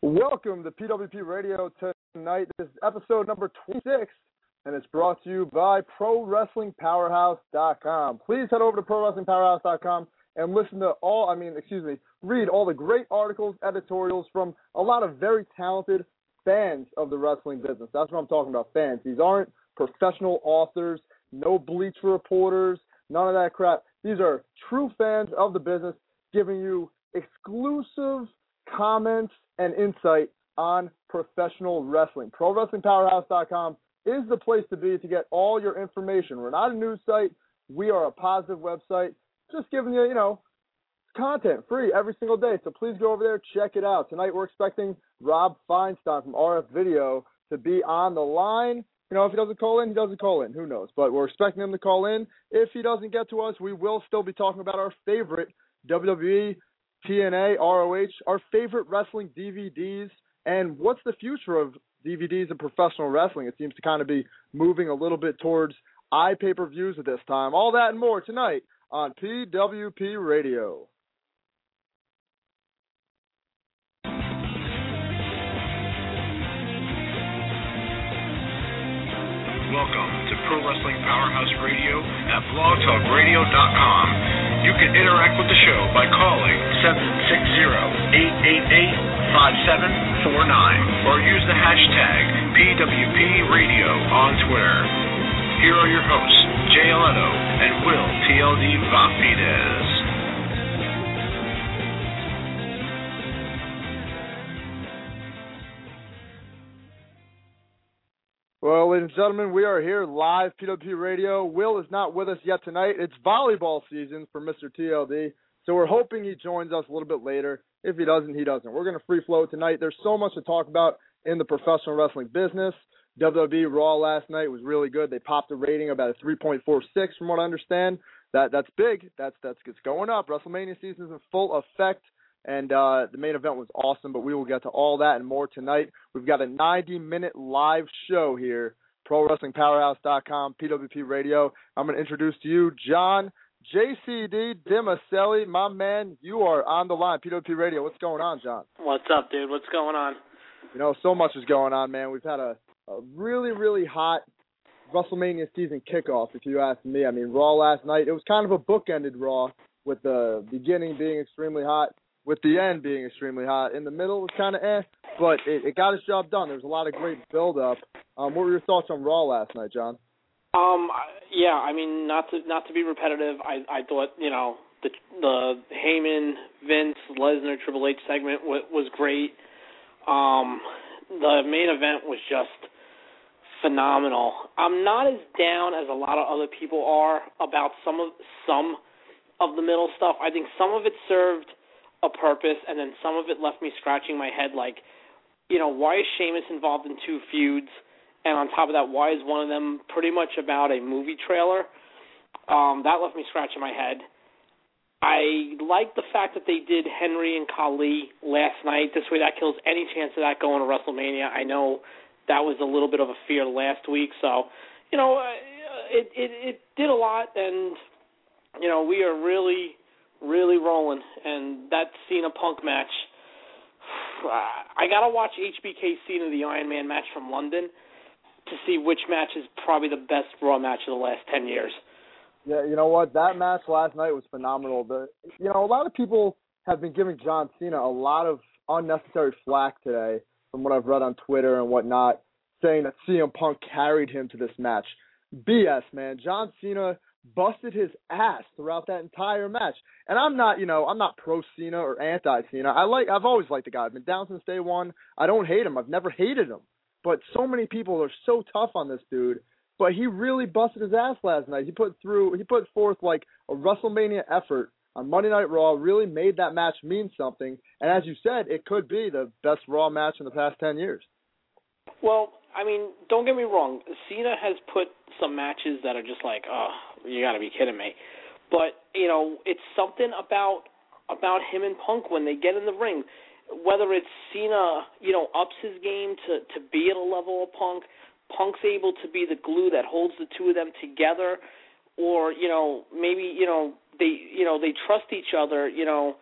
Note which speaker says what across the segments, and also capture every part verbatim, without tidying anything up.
Speaker 1: Welcome to P W P Radio tonight. This is episode number twenty-six, and it's brought to you by Pro Wrestling Powerhouse dot com. Please head over to Pro Wrestling Powerhouse dot com and listen to all, I mean, excuse me, read all the great articles, editorials from a lot of very talented fans of the wrestling business. That's what I'm talking about, fans. These aren't professional authors, no Bleacher reporters, none of that crap. These are true fans of the business giving you exclusive comments and insight on professional wrestling. Pro Wrestling Powerhouse dot com is the place to be to get all your information. We're not a news site. We are a positive website, just giving you, you know, content free every single day. So please go over there, check it out. Tonight we're expecting Rob Feinstein from R F Video to be on the line. You know, if he doesn't call in, he doesn't call in. Who knows? But we're expecting him to call in. If he doesn't get to us, we will still be talking about our favorite W W E, T N A, R O H, our favorite wrestling D V Ds, and what's the future of D V Ds and professional wrestling. It seems to kind of be moving a little bit towards iPay-per-views at this time. All that and more tonight on P W P Radio.
Speaker 2: Welcome to Pro Wrestling Powerhouse Radio at blog talk radio dot com. You can interact with the show by calling seven six zero, eight eight eight, five seven four nine or use the hashtag P W P Radio on Twitter. Here are your hosts, Jay Aletto and Will T L D Vafides.
Speaker 1: Well, ladies and gentlemen, we are here live, P W P Radio. Will is not with us yet tonight. It's volleyball season for Mister T L D, so we're hoping he joins us a little bit later. If he doesn't, he doesn't. We're going to free flow tonight. There's so much to talk about in the professional wrestling business. W W E Raw last night was really good. They popped a rating about a three point four six from what I understand. That That's big. That's, that's it's going up. WrestleMania season is in full effect. And uh, the main event was awesome, but we will get to all that and more tonight. We've got a ninety-minute live show here, Pro Wrestling Powerhouse dot com, P W P Radio. I'm going to introduce to you John J C D Dimaselli. My man, you are on the line, P W P Radio. What's going on, John?
Speaker 3: What's up, dude? What's going on?
Speaker 1: You know, so much is going on, man. We've had a, a really, really hot WrestleMania season kickoff, if you ask me. I mean, Raw last night, it was kind of a bookended Raw with the beginning being extremely hot, with the end being extremely hot. In the middle, it was kind of eh, but it, it got its job done. There was a lot of great build-up. Um, what were your thoughts on Raw last night, John?
Speaker 3: Um, yeah, I mean, not to not to be repetitive, I, I thought, you know, the the Heyman, Vince, Lesnar, Triple H segment w- was great. Um, the main event was just phenomenal. I'm not as down as a lot of other people are about some of some of the middle stuff. I think some of it served a purpose, and then some of it left me scratching my head like, you know, why is Sheamus involved in two feuds? And on top of that, why is one of them pretty much about a movie trailer? Um, that left me scratching my head. I like the fact that they did Henry and Khali last night. This way that kills any chance of that going to WrestleMania. I know that was a little bit of a fear last week. So, you know, it, it, it did a lot, and, you know, we are really – really rolling, and that Cena Punk match, I gotta watch H B K Cena, the Iron Man match from London, to see which match is probably the best Raw match of the last ten years.
Speaker 1: Yeah, you know what? That match last night was phenomenal. The, you know, a lot of people have been giving John Cena a lot of unnecessary flack today, from what I've read on Twitter and whatnot, saying that C M Punk carried him to this match. B S, man. John Cena busted his ass throughout that entire match. And I'm not, you know, I'm not pro Cena or anti Cena. I like, I've always liked the guy. I've been down since day one. I don't hate him. I've never hated him. But so many people are so tough on this dude. But he really busted his ass last night. He put through, he put forth like a WrestleMania effort on Monday Night Raw, really made that match mean something. And as you said, it could be the best Raw match in the past ten years.
Speaker 3: Well, I mean, don't get me wrong. Cena has put some matches that are just like, oh, you got to be kidding me. But, you know, it's something about about him and Punk when they get in the ring. Whether it's Cena, you know, ups his game to, to be at a level of Punk, Punk's able to be the glue that holds the two of them together, or, you know, maybe, you know, they, you know, they trust each other, you know,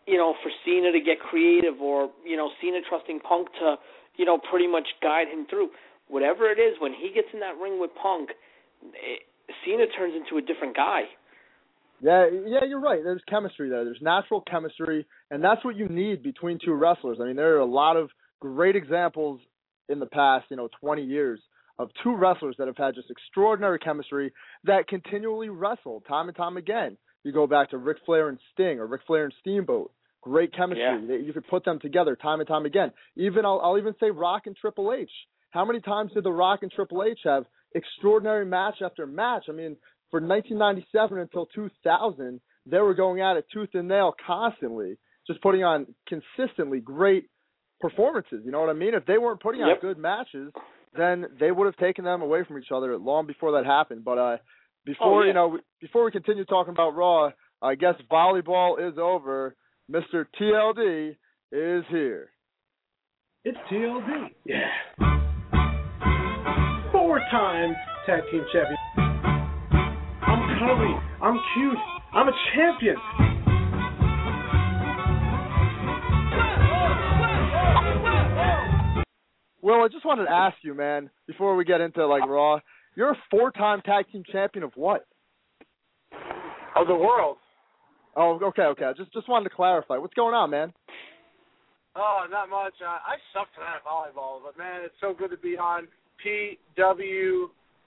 Speaker 3: you know, for Cena to get creative, or, you know, Cena trusting Punk to, you know, pretty much guide him through. Whatever it is, when he gets in that ring with Punk, it, Cena turns into a different guy.
Speaker 1: Yeah, yeah, you're right. There's chemistry there. There's natural chemistry, and that's what you need between two wrestlers. I mean, there are a lot of great examples in the past, you know, twenty years of two wrestlers that have had just extraordinary chemistry that continually wrestle time and time again. You go back to Ric Flair and Sting, or Ric Flair and Steamboat. Great chemistry.
Speaker 3: Yeah.
Speaker 1: You could put them together time and time again. Even I'll, I'll even say Rock and Triple H. How many times did The Rock and Triple H have extraordinary match after match? I mean, for nineteen ninety-seven until two thousand, they were going at it tooth and nail constantly, just putting on consistently great performances. You know what I mean? If they weren't putting
Speaker 3: yep.
Speaker 1: on good matches, then they would have taken them away from each other long before that happened. But uh, before
Speaker 3: oh, yeah.
Speaker 1: you know, before we continue talking about Raw, I guess volleyball is over. Mister T L D is here.
Speaker 4: It's T L D. Yeah. Four-time tag team champion. I'm cuddly. I'm cute. I'm a champion.
Speaker 1: Well, I just wanted to ask you, man, before we get into, like, Raw, you're a four-time tag team champion of what?
Speaker 5: Of the world.
Speaker 1: Oh, okay, okay. Just just wanted to clarify. What's going on, man?
Speaker 5: Oh, not much. Uh, I suck tonight at volleyball, but, man, it's so good to be on P W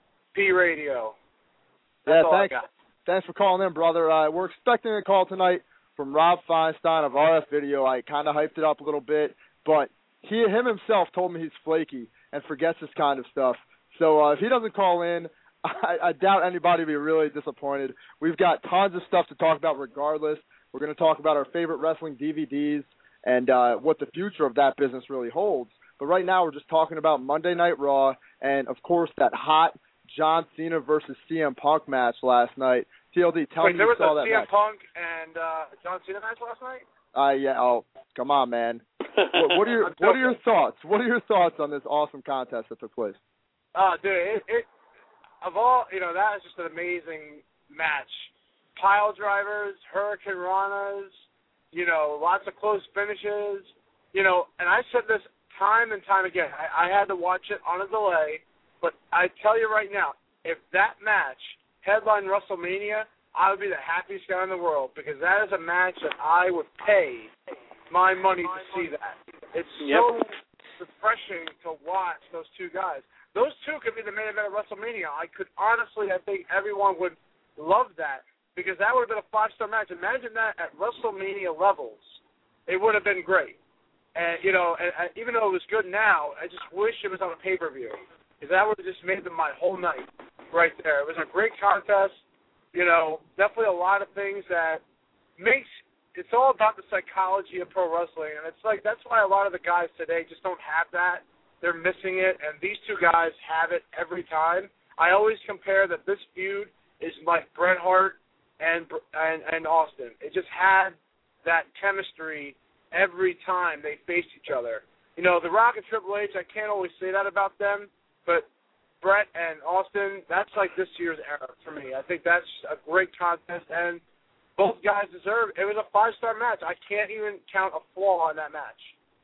Speaker 5: P Radio. That's
Speaker 1: yeah,
Speaker 5: all
Speaker 1: thanks.
Speaker 5: I got.
Speaker 1: Thanks for calling in, brother. Uh, we're expecting a call tonight from Rob Feinstein of R F Video. I kind of hyped it up a little bit, but he him himself told me he's flaky and forgets this kind of stuff. So uh, if he doesn't call in, I, I doubt anybody will be really disappointed. We've got tons of stuff to talk about regardless. We're going to talk about our favorite wrestling D V Ds and uh, what the future of that business really holds. But right now we're just talking about Monday Night Raw and, of course, that hot John Cena versus C M Punk match last night. T L D, tell
Speaker 5: Wait,
Speaker 1: me
Speaker 5: there
Speaker 1: you
Speaker 5: was
Speaker 1: saw
Speaker 5: a
Speaker 1: that
Speaker 5: C M
Speaker 1: match.
Speaker 5: Punk and uh, John Cena match last night?
Speaker 1: Uh, yeah. Oh, come on, man. what, what are your What are your thoughts? What are your thoughts on this awesome contest that took place?
Speaker 5: Oh, dude, it, it of all, you know, that is just an amazing match. Pile drivers, Hurricane Ranas, you know, lots of close finishes, you know, and I said this time and time again. I, I had to watch it on a delay, but I tell you right now, if that match headlined WrestleMania, I would be the happiest guy in the world, because that is a match that I would pay my money to see that. It's
Speaker 3: yep.
Speaker 5: so refreshing to watch those two guys. Those two could be the main event of WrestleMania. I could honestly, I think everyone would love that, because that would have been a five-star match. Imagine that at WrestleMania levels. It would have been great. And, you know, and, and even though it was good now, I just wish it was on a pay-per-view, because that would have just made them my whole night right there. It was a great contest. You know, definitely a lot of things that makes – it's all about the psychology of pro wrestling. And it's like that's why a lot of the guys today just don't have that. They're missing it, and these two guys have it every time. I always compare that this feud is like Bret Hart and, and, and Austin. It just had that chemistry every time they faced each other. You know, The Rock and Triple H, I can't always say that about them, but Bret and Austin, that's like this year's era for me. I think that's a great contest, and both guys deserve it. It was a five-star match. I can't even count a flaw in that match.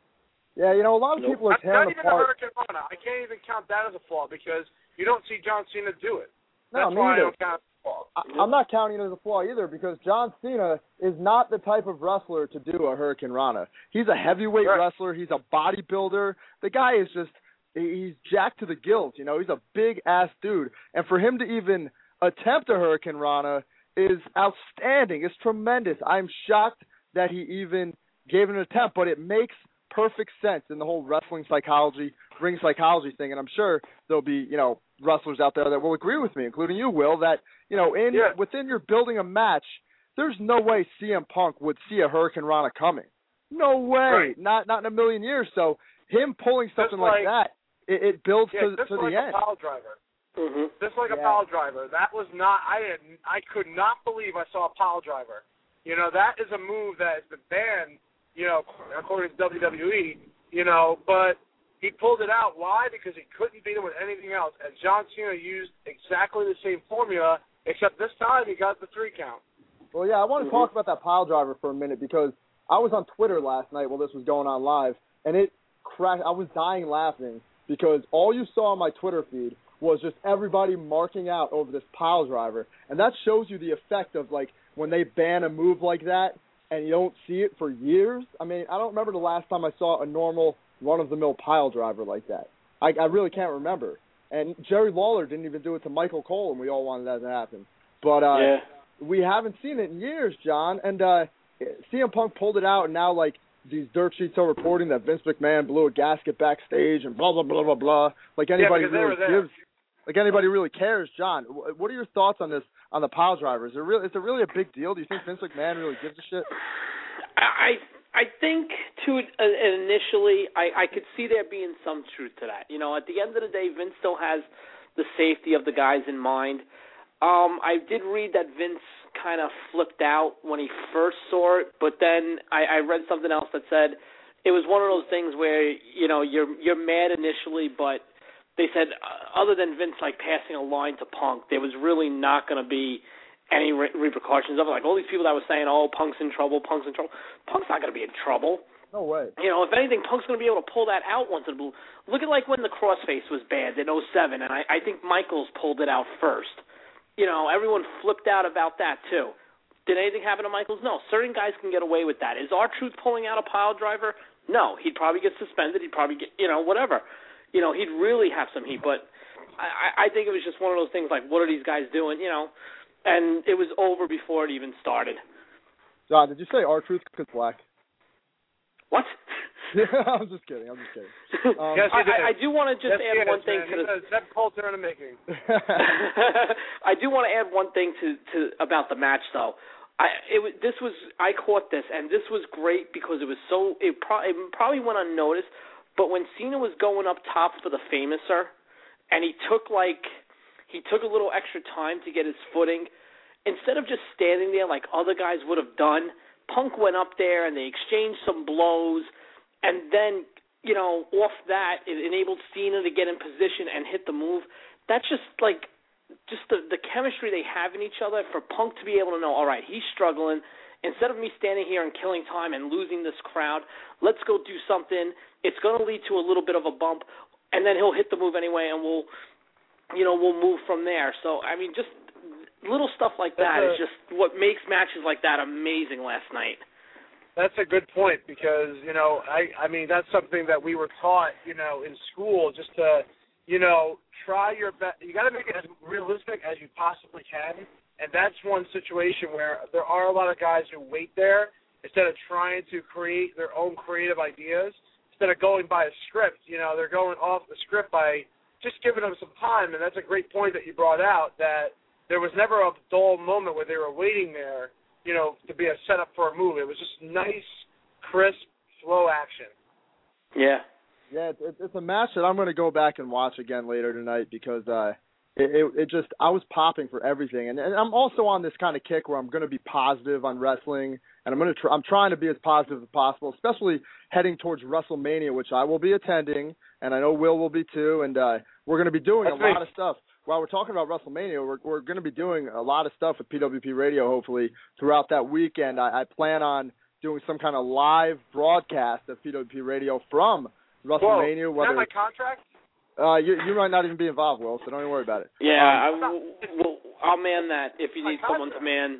Speaker 1: Yeah, you know, a lot of people are tearing
Speaker 5: Not even
Speaker 1: apart.
Speaker 5: the Hurricane Rana. I can't even count that as a flaw, because you don't see John Cena do it.
Speaker 1: No,
Speaker 5: That's
Speaker 1: me
Speaker 5: why
Speaker 1: either.
Speaker 5: I don't count it as a flaw.
Speaker 1: I, I'm not counting it as a flaw either, because John Cena is not the type of wrestler to do a Hurricane Rana. He's a heavyweight
Speaker 5: right.
Speaker 1: wrestler. He's a bodybuilder. The guy is just, he's jacked to the gills. You know, he's a big-ass dude. And for him to even attempt a Hurricane Rana is outstanding. It's tremendous. I'm shocked that he even gave it an attempt, but it makes perfect sense in the whole wrestling psychology, ring psychology thing. And I'm sure there'll be, you know, wrestlers out there that will agree with me, including you, Will, that, you know, in
Speaker 5: yeah.
Speaker 1: within your building a match, there's no way C M Punk would see a Hurricane Rana coming. No way.
Speaker 5: Right.
Speaker 1: Not not in a million years. So him pulling something
Speaker 5: like,
Speaker 1: like that, it, it builds
Speaker 5: yeah,
Speaker 1: to,
Speaker 5: just
Speaker 1: to
Speaker 5: like
Speaker 1: the end.
Speaker 5: a pile driver.
Speaker 3: Mm-hmm.
Speaker 5: Just like
Speaker 1: yeah.
Speaker 5: a pile driver. That was not. I didn't. I could not believe I saw a pile driver. You know, that is a move that has been banned. You know, according to W W E. You know, but he pulled it out. Why? Because he couldn't beat it with anything else. And John Cena used exactly the same formula, except this time he got the three count.
Speaker 1: Well, yeah, I want to
Speaker 5: Mm-hmm.
Speaker 1: talk about that pile driver for a minute, because I was on Twitter last night while this was going on live, and it cracked. I was dying laughing because all you saw on my Twitter feed was just everybody marking out over this pile driver. And that shows you the effect of, like, when they ban a move like that and you don't see it for years. I mean, I don't remember the last time I saw a normal run-of-the-mill pile driver like that. I, I really can't remember. And Jerry Lawler didn't even do it to Michael Cole, and we all wanted that to happen. But uh,
Speaker 3: yeah.
Speaker 1: we haven't seen it in years, John. And uh, C M Punk pulled it out, and now, like, these dirt sheets are reporting that Vince McMahon blew a gasket backstage and blah, blah, blah, blah, blah. Like anybody
Speaker 5: yeah,
Speaker 1: really gives, like anybody really cares, John. What are your thoughts on this, on the pile driver? Is it really, is it really a big deal? Do you think Vince McMahon really gives a shit?
Speaker 3: I I think to uh, initially, I, I could see there being some truth to that. You know, at the end of the day, Vince still has the safety of the guys in mind. Um, I did read that Vince kind of flipped out when he first saw it, but then I, I read something else that said it was one of those things where, you know, you're you're mad initially, but they said uh, other than Vince like passing a line to Punk, there was really not going to be any re- repercussions of it. Like all these people that were saying, oh, Punk's in trouble, Punk's in trouble. Punk's not going to be in trouble.
Speaker 1: No way.
Speaker 3: You know, if anything, Punk's going to be able to pull that out once in a blue. Look at like when the crossface was banned in oh seven, and I, I think Michaels pulled it out first. You know, everyone flipped out about that too. Did anything happen to Michaels? No. Certain guys can get away with that. Is R-Truth pulling out a pile driver? No. He'd probably get suspended. He'd probably get, you know, whatever. You know, he'd really have some heat. But I, I think it was just one of those things like, what are these guys doing, you know? And it was over before it even started.
Speaker 1: John, did you say R-Truth is black?
Speaker 3: What?
Speaker 1: I'm just kidding. I'm just kidding. Um,
Speaker 5: yes, you did.
Speaker 3: I, I do want to just
Speaker 5: yes,
Speaker 3: add
Speaker 5: is,
Speaker 3: one thing
Speaker 5: man.
Speaker 3: to the.
Speaker 5: Zeb Coulter in the making.
Speaker 3: I do want to add one thing to, to about the match, though. I it was this was I caught this, and this was great because it was so it, pro, it probably went unnoticed. But when Cena was going up top for the Famouser, and he took like he took a little extra time to get his footing, instead of just standing there like other guys would have done, Punk went up there and they exchanged some blows, and then, you know, off that, it enabled Cena to get in position and hit the move. That's just like, just the, the chemistry they have in each other for Punk to be able to know, all right, he's struggling. Instead of me standing here and killing time and losing this crowd, let's go do something. It's going to lead to a little bit of a bump, and then he'll hit the move anyway, and we'll, you know, we'll move from there. So, I mean, just little stuff like that
Speaker 5: a,
Speaker 3: is just what makes matches like that amazing last night.
Speaker 5: That's a good point because, you know, I, I mean, that's something that we were taught, you know, in school just to, you know, try your best. You got to make it as realistic as you possibly can. And that's one situation where there are a lot of guys who wait there instead of trying to create their own creative ideas. Instead of going by a script, you know, they're going off the script by just giving them some time. And that's a great point that you brought out, that there was never a dull moment where they were waiting there, you know, to be a setup for a move. It was just nice, crisp, slow action.
Speaker 3: Yeah.
Speaker 1: Yeah, it's, it's a match that I'm going to go back and watch again later tonight because uh, it, it, it just, I was popping for everything. And, and I'm also on this kind of kick where I'm going to be positive on wrestling, and I'm going to try, I'm trying to be as positive as possible, especially heading towards WrestleMania, which I will be attending, and I know Will will be too, and uh, we're going to be doing
Speaker 5: That's
Speaker 1: a
Speaker 5: me.
Speaker 1: lot of stuff. While we're talking about WrestleMania, we're, we're going to be doing a lot of stuff with P W P Radio, hopefully, throughout that weekend. I, I plan on doing some kind of live broadcast of P W P Radio from WrestleMania.
Speaker 5: Whoa,
Speaker 1: whether
Speaker 5: is that my contract?
Speaker 1: Uh, you, you might not even be involved, Will, so don't even worry about it.
Speaker 3: Yeah,
Speaker 1: um,
Speaker 3: I, will I'll man that if you need someone to man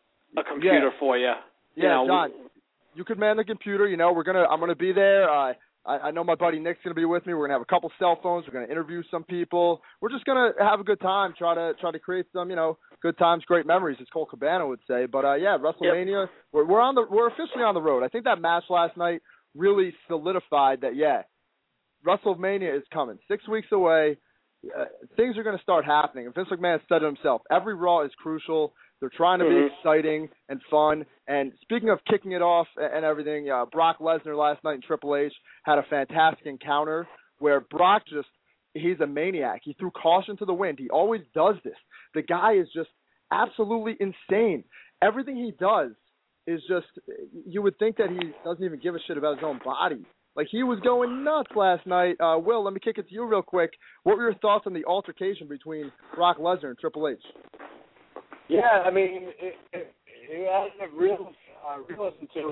Speaker 3: a computer
Speaker 1: yeah.
Speaker 3: for you.
Speaker 1: Yeah,
Speaker 3: you know,
Speaker 1: John, you could man the computer. You know, we're gonna. I'm gonna be there. Uh, I, I know my buddy Nick's going to be with me. We're going to have a couple cell phones. We're going to interview some people. We're just going to have a good time, try to try to create some, you know, good times, great memories, as Cole Cabana would say. But, uh, yeah, WrestleMania, yep. we're, we're on the we're officially on the road. I think that match last night really solidified that, yeah, WrestleMania is coming. Six weeks away. Uh, things are going to start happening. And Vince McMahon said it himself, every Raw is crucial. They're trying to
Speaker 3: mm-hmm.
Speaker 1: be exciting and fun. And speaking of kicking it off and everything, uh, Brock Lesnar last night in Triple H had a fantastic encounter where Brock just, he's a maniac. He threw caution to the wind. He always does this. The guy is just absolutely insane. Everything he does is just, you would think that he doesn't even give a shit about his own body. Like, he was going nuts last night. Uh, Will, let me kick it to you real quick. What were your thoughts on the altercation between Brock Lesnar and Triple H?
Speaker 5: Yeah, I mean, it, it, it has a real uh, realism to it.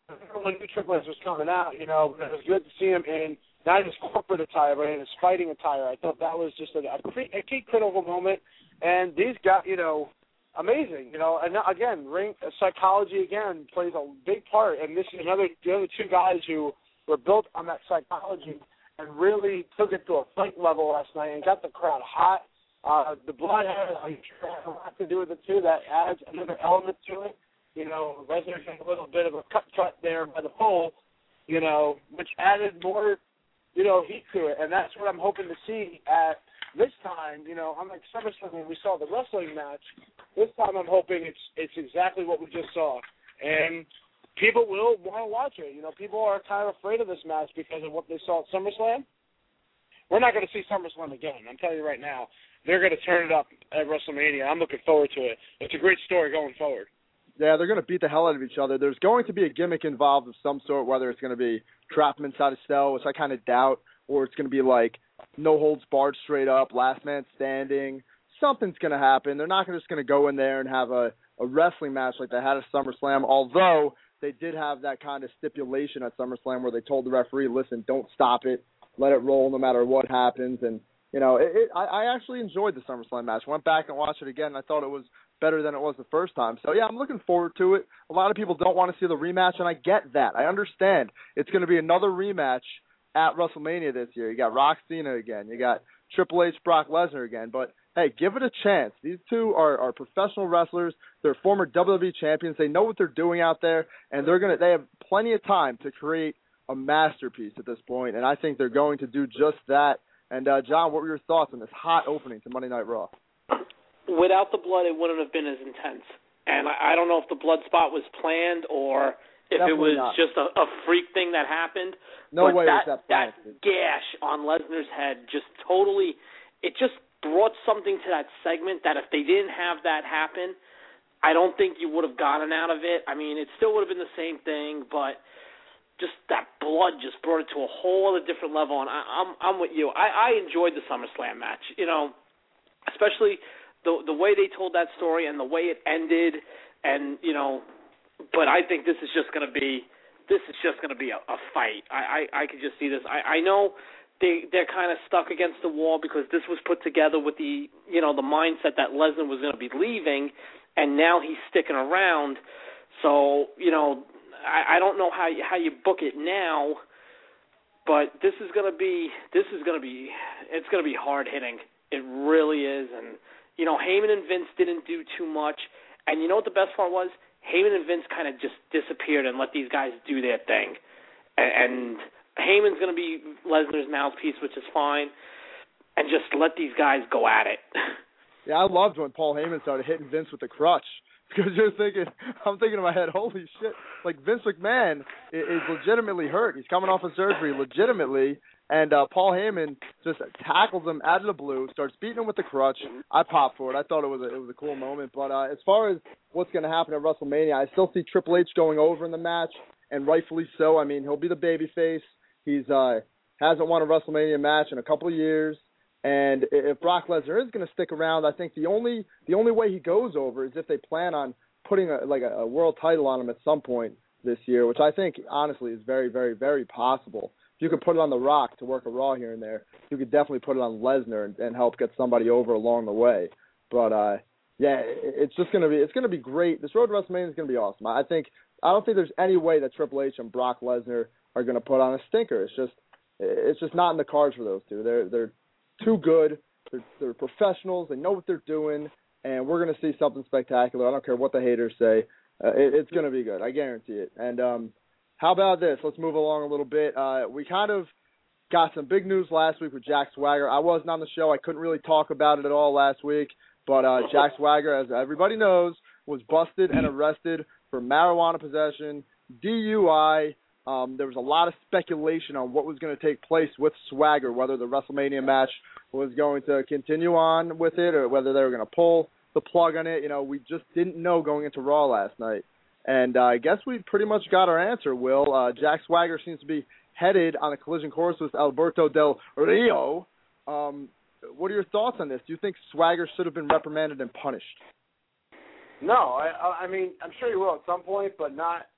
Speaker 5: when new Triple H was coming out, you know, it was good to see him in not his corporate attire, but in his fighting attire. I thought that was just a, a, pre, a key critical moment. And these guys, you know, amazing, you know. And again, ring psychology again plays a big part. And this is another the other two guys who were built on that psychology and really took it to a fight level last night and got the crowd hot. Uh, the blood has, I'm sure, has a lot to do with it too. That adds another element to it. You know, Lesnar got a little bit of a cut cut there by the pole, you know, which added more, you know, heat to it. And that's what I'm hoping to see at this time. You know, unlike SummerSlam when we saw the wrestling match, this time I'm hoping it's it's exactly what we just saw. And people will want to watch it. You know, people are kind of afraid of this match because of what they saw at SummerSlam. We're not going to see SummerSlam again. I'm telling you right now. They're going to turn it up at WrestleMania. I'm looking forward to it. It's a great story going forward.
Speaker 1: Yeah, they're going to beat the hell out of each other. There's going to be a gimmick involved of some sort, whether it's going to be trap them inside a cell, which I kind of doubt, or it's going to be like no holds barred straight up, last man standing. Something's going to happen. They're not just going to go in there and have a, a wrestling match like they had at SummerSlam, although they did have that kind of stipulation at SummerSlam where they told the referee, listen, don't stop it, let it roll no matter what happens. And You know, it, it, I, I actually enjoyed the SummerSlam match. Went back and watched it again, and I thought it was better than it was the first time. So, yeah, I'm looking forward to it. A lot of people don't want to see the rematch, and I get that. I understand. It's going to be another rematch at WrestleMania this year. You got Rock Cena again. You got Triple H, Brock Lesnar again. But, hey, give it a chance. These two are, are professional wrestlers. They're former W W E champions. They know what they're doing out there, and they're gonna. They have plenty of time to create a masterpiece at this point, and I think they're going to do just that. And, uh, John, what were your thoughts on this hot opening to Monday Night Raw?
Speaker 3: Without the blood, it wouldn't have been as intense. And I, I don't know if the blood spot was planned or if
Speaker 1: Definitely
Speaker 3: it was
Speaker 1: not.
Speaker 3: just a, a freak thing that happened.
Speaker 1: No
Speaker 3: but
Speaker 1: way
Speaker 3: that,
Speaker 1: was that planned.
Speaker 3: That gash on Lesnar's head just totally, it just brought something to that segment that if they didn't have that happen, I don't think you would have gotten out of it. I mean, it still would have been the same thing, but just that blood just brought it to a whole other different level. And I, I'm I'm with you. I, I enjoyed the SummerSlam match, you know, especially the the way they told that story and the way it ended. And, you know, but I think this is just going to be this is just going to be a, a fight. I, I, I could just see this. I, I know they they're kind of stuck against the wall because this was put together with the you know the mindset that Lesnar was going to be leaving, and now he's sticking around. So you know. I don't know how you, how you book it now, but this is gonna be this is gonna be it's gonna be hard hitting. It really is, and you know Heyman and Vince didn't do too much, and you know what the best part was? Heyman and Vince kind of just disappeared and let these guys do their thing, and, and Heyman's gonna be Lesnar's mouthpiece, which is fine, and just let these guys go at it.
Speaker 1: Yeah, I loved when Paul Heyman started hitting Vince with the crutch. Because you're thinking, I'm thinking in my head, holy shit, like Vince McMahon is, is legitimately hurt. He's coming off of surgery legitimately, and uh, Paul Heyman just tackles him out of the blue, starts beating him with the crutch. I popped for it. I thought it was a, it was a cool moment. But uh, as far as what's going to happen at WrestleMania, I still see Triple H going over in the match, and rightfully so. I mean, he'll be the babyface. He's uh, hasn't won a WrestleMania match in a couple of years. And if Brock Lesnar is going to stick around, I think the only the only way he goes over is if they plan on putting a, like a, a world title on him at some point this year, which I think honestly is very, very, very possible. If you could put it on The Rock to work a Raw here and there, you could definitely put it on Lesnar and, and help get somebody over along the way. But uh, yeah, it, it's just going to be it's going to be great. This road to WrestleMania is going to be awesome. I think I don't think there's any way that Triple H and Brock Lesnar are going to put on a stinker. It's just it's just not in the cards for those two. They're they're too good. They're, they're professionals. They know what they're doing, and we're going to see something spectacular. I don't care what the haters say. Uh, it, it's going to be good. I guarantee it. And um, how about this? Let's move along a little bit. Uh, we kind of got some big news last week with Jack Swagger. I wasn't on the show. I couldn't really talk about it at all last week. But uh, Jack Swagger, as everybody knows, was busted and arrested for marijuana possession, D U I. Um, there was a lot of speculation on what was going to take place with Swagger, whether the WrestleMania match was going to continue on with it or whether they were going to pull the plug on it. You know, we just didn't know going into Raw last night. And uh, I guess we pretty much got our answer, Will. Uh, Jack Swagger seems to be headed on a collision course with Alberto Del Rio. Um, what are your thoughts on this? Do you think Swagger should have been reprimanded and punished?
Speaker 5: No, I, I mean, I'm sure he will at some point, but not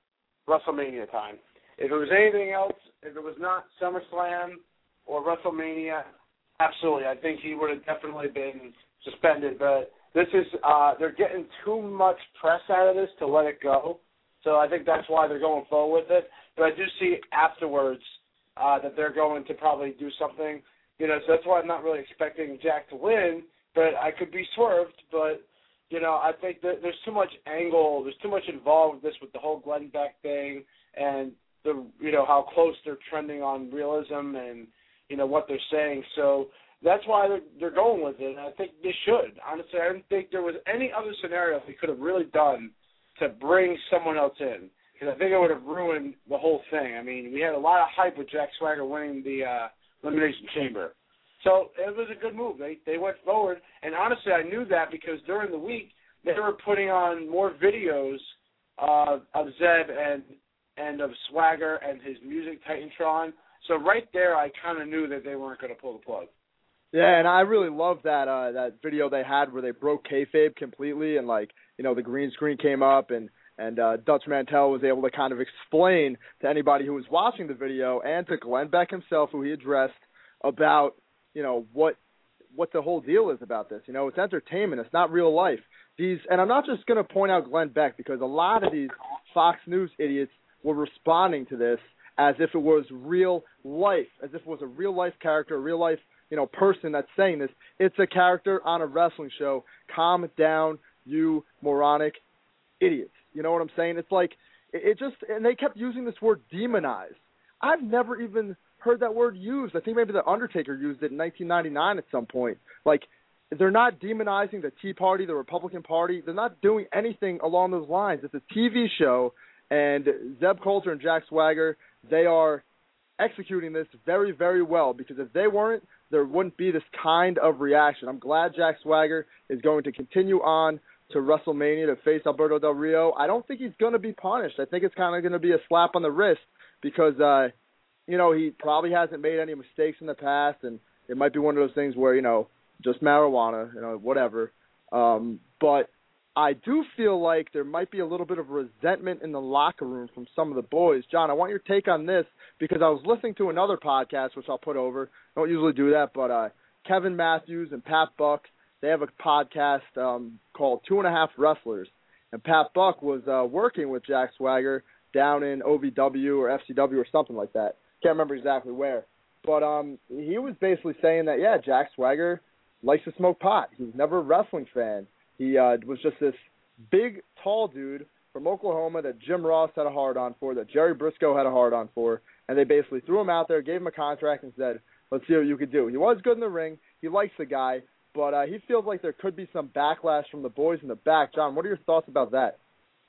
Speaker 5: WrestleMania time. If it was anything else, if it was not SummerSlam or WrestleMania, absolutely, I think he would have definitely been suspended. But this is uh, they're getting too much press out of this to let it go. So I think that's why they're going forward with it. But I do see afterwards uh, that they're going to probably do something. You know, so that's why I'm not really expecting Jack to win. But I could be swerved. But you know, I think that there's too much angle. There's too much involved with this, with the whole Glenn Beck thing, and the you know how close they're trending on realism and you know what they're saying. So that's why they're, they're going with it. And I think they should. Honestly, I didn't think there was any other scenario they could have really done to bring someone else in, because I think it would have ruined the whole thing. I mean, we had a lot of hype with Jack Swagger winning the uh, Elimination Chamber. So it was a good move. They they went forward, and honestly, I knew that because during the week they were putting on more videos uh, of Zeb and and of Swagger and his music Titantron. So right there, I kind of knew that they weren't going to pull the plug.
Speaker 1: Yeah, and I really love that uh, that video they had where they broke kayfabe completely, and like you know the green screen came up, and and uh, Dutch Mantell was able to kind of explain to anybody who was watching the video and to Glenn Beck himself, who he addressed, about you know what what the whole deal is about this. You know, it's entertainment. It's not real life. These, and I'm not just going to point out Glenn Beck, because a lot of these Fox News idiots were responding to this as if it was real life, as if it was a real life character, a real life you know person that's saying this. It's a character on a wrestling show. Calm down, you moronic idiots. You know what I'm saying? It's like it, it just, and they kept using this word demonized. I've never even heard that word used. I think maybe the Undertaker used it in nineteen ninety-nine at some point. Like, they're not demonizing the Tea Party, the Republican Party. They're not doing anything along those lines. It's a T V show, and Zeb Colter and Jack Swagger, they are executing this very, very well, because if they weren't, there wouldn't be this kind of reaction. I'm glad Jack Swagger is going to continue on to WrestleMania to face Alberto Del Rio. I don't think he's going to be punished. I think it's kind of going to be a slap on the wrist, because uh, you know, he probably hasn't made any mistakes in the past, and it might be one of those things where, you know, just marijuana, you know, whatever. Um, but I do feel like there might be a little bit of resentment in the locker room from some of the boys. John, I want your take on this, because I was listening to another podcast, which I'll put over. I don't usually do that, but uh, Kevin Matthews and Pat Buck, they have a podcast um, called Two and a Half Wrestlers. And Pat Buck was uh, working with Jack Swagger down in O V W or F C W or something like that. Can't remember exactly where. But um, he was basically saying that, yeah, Jack Swagger likes to smoke pot. He was never a wrestling fan. He uh, was just this big, tall dude from Oklahoma that Jim Ross had a hard-on for, that Jerry Briscoe had a hard-on for, and they basically threw him out there, gave him a contract, and said, let's see what you could do. He was good in the ring. He likes the guy, but uh, he feels like there could be some backlash from the boys in the back. John, what are your thoughts about that?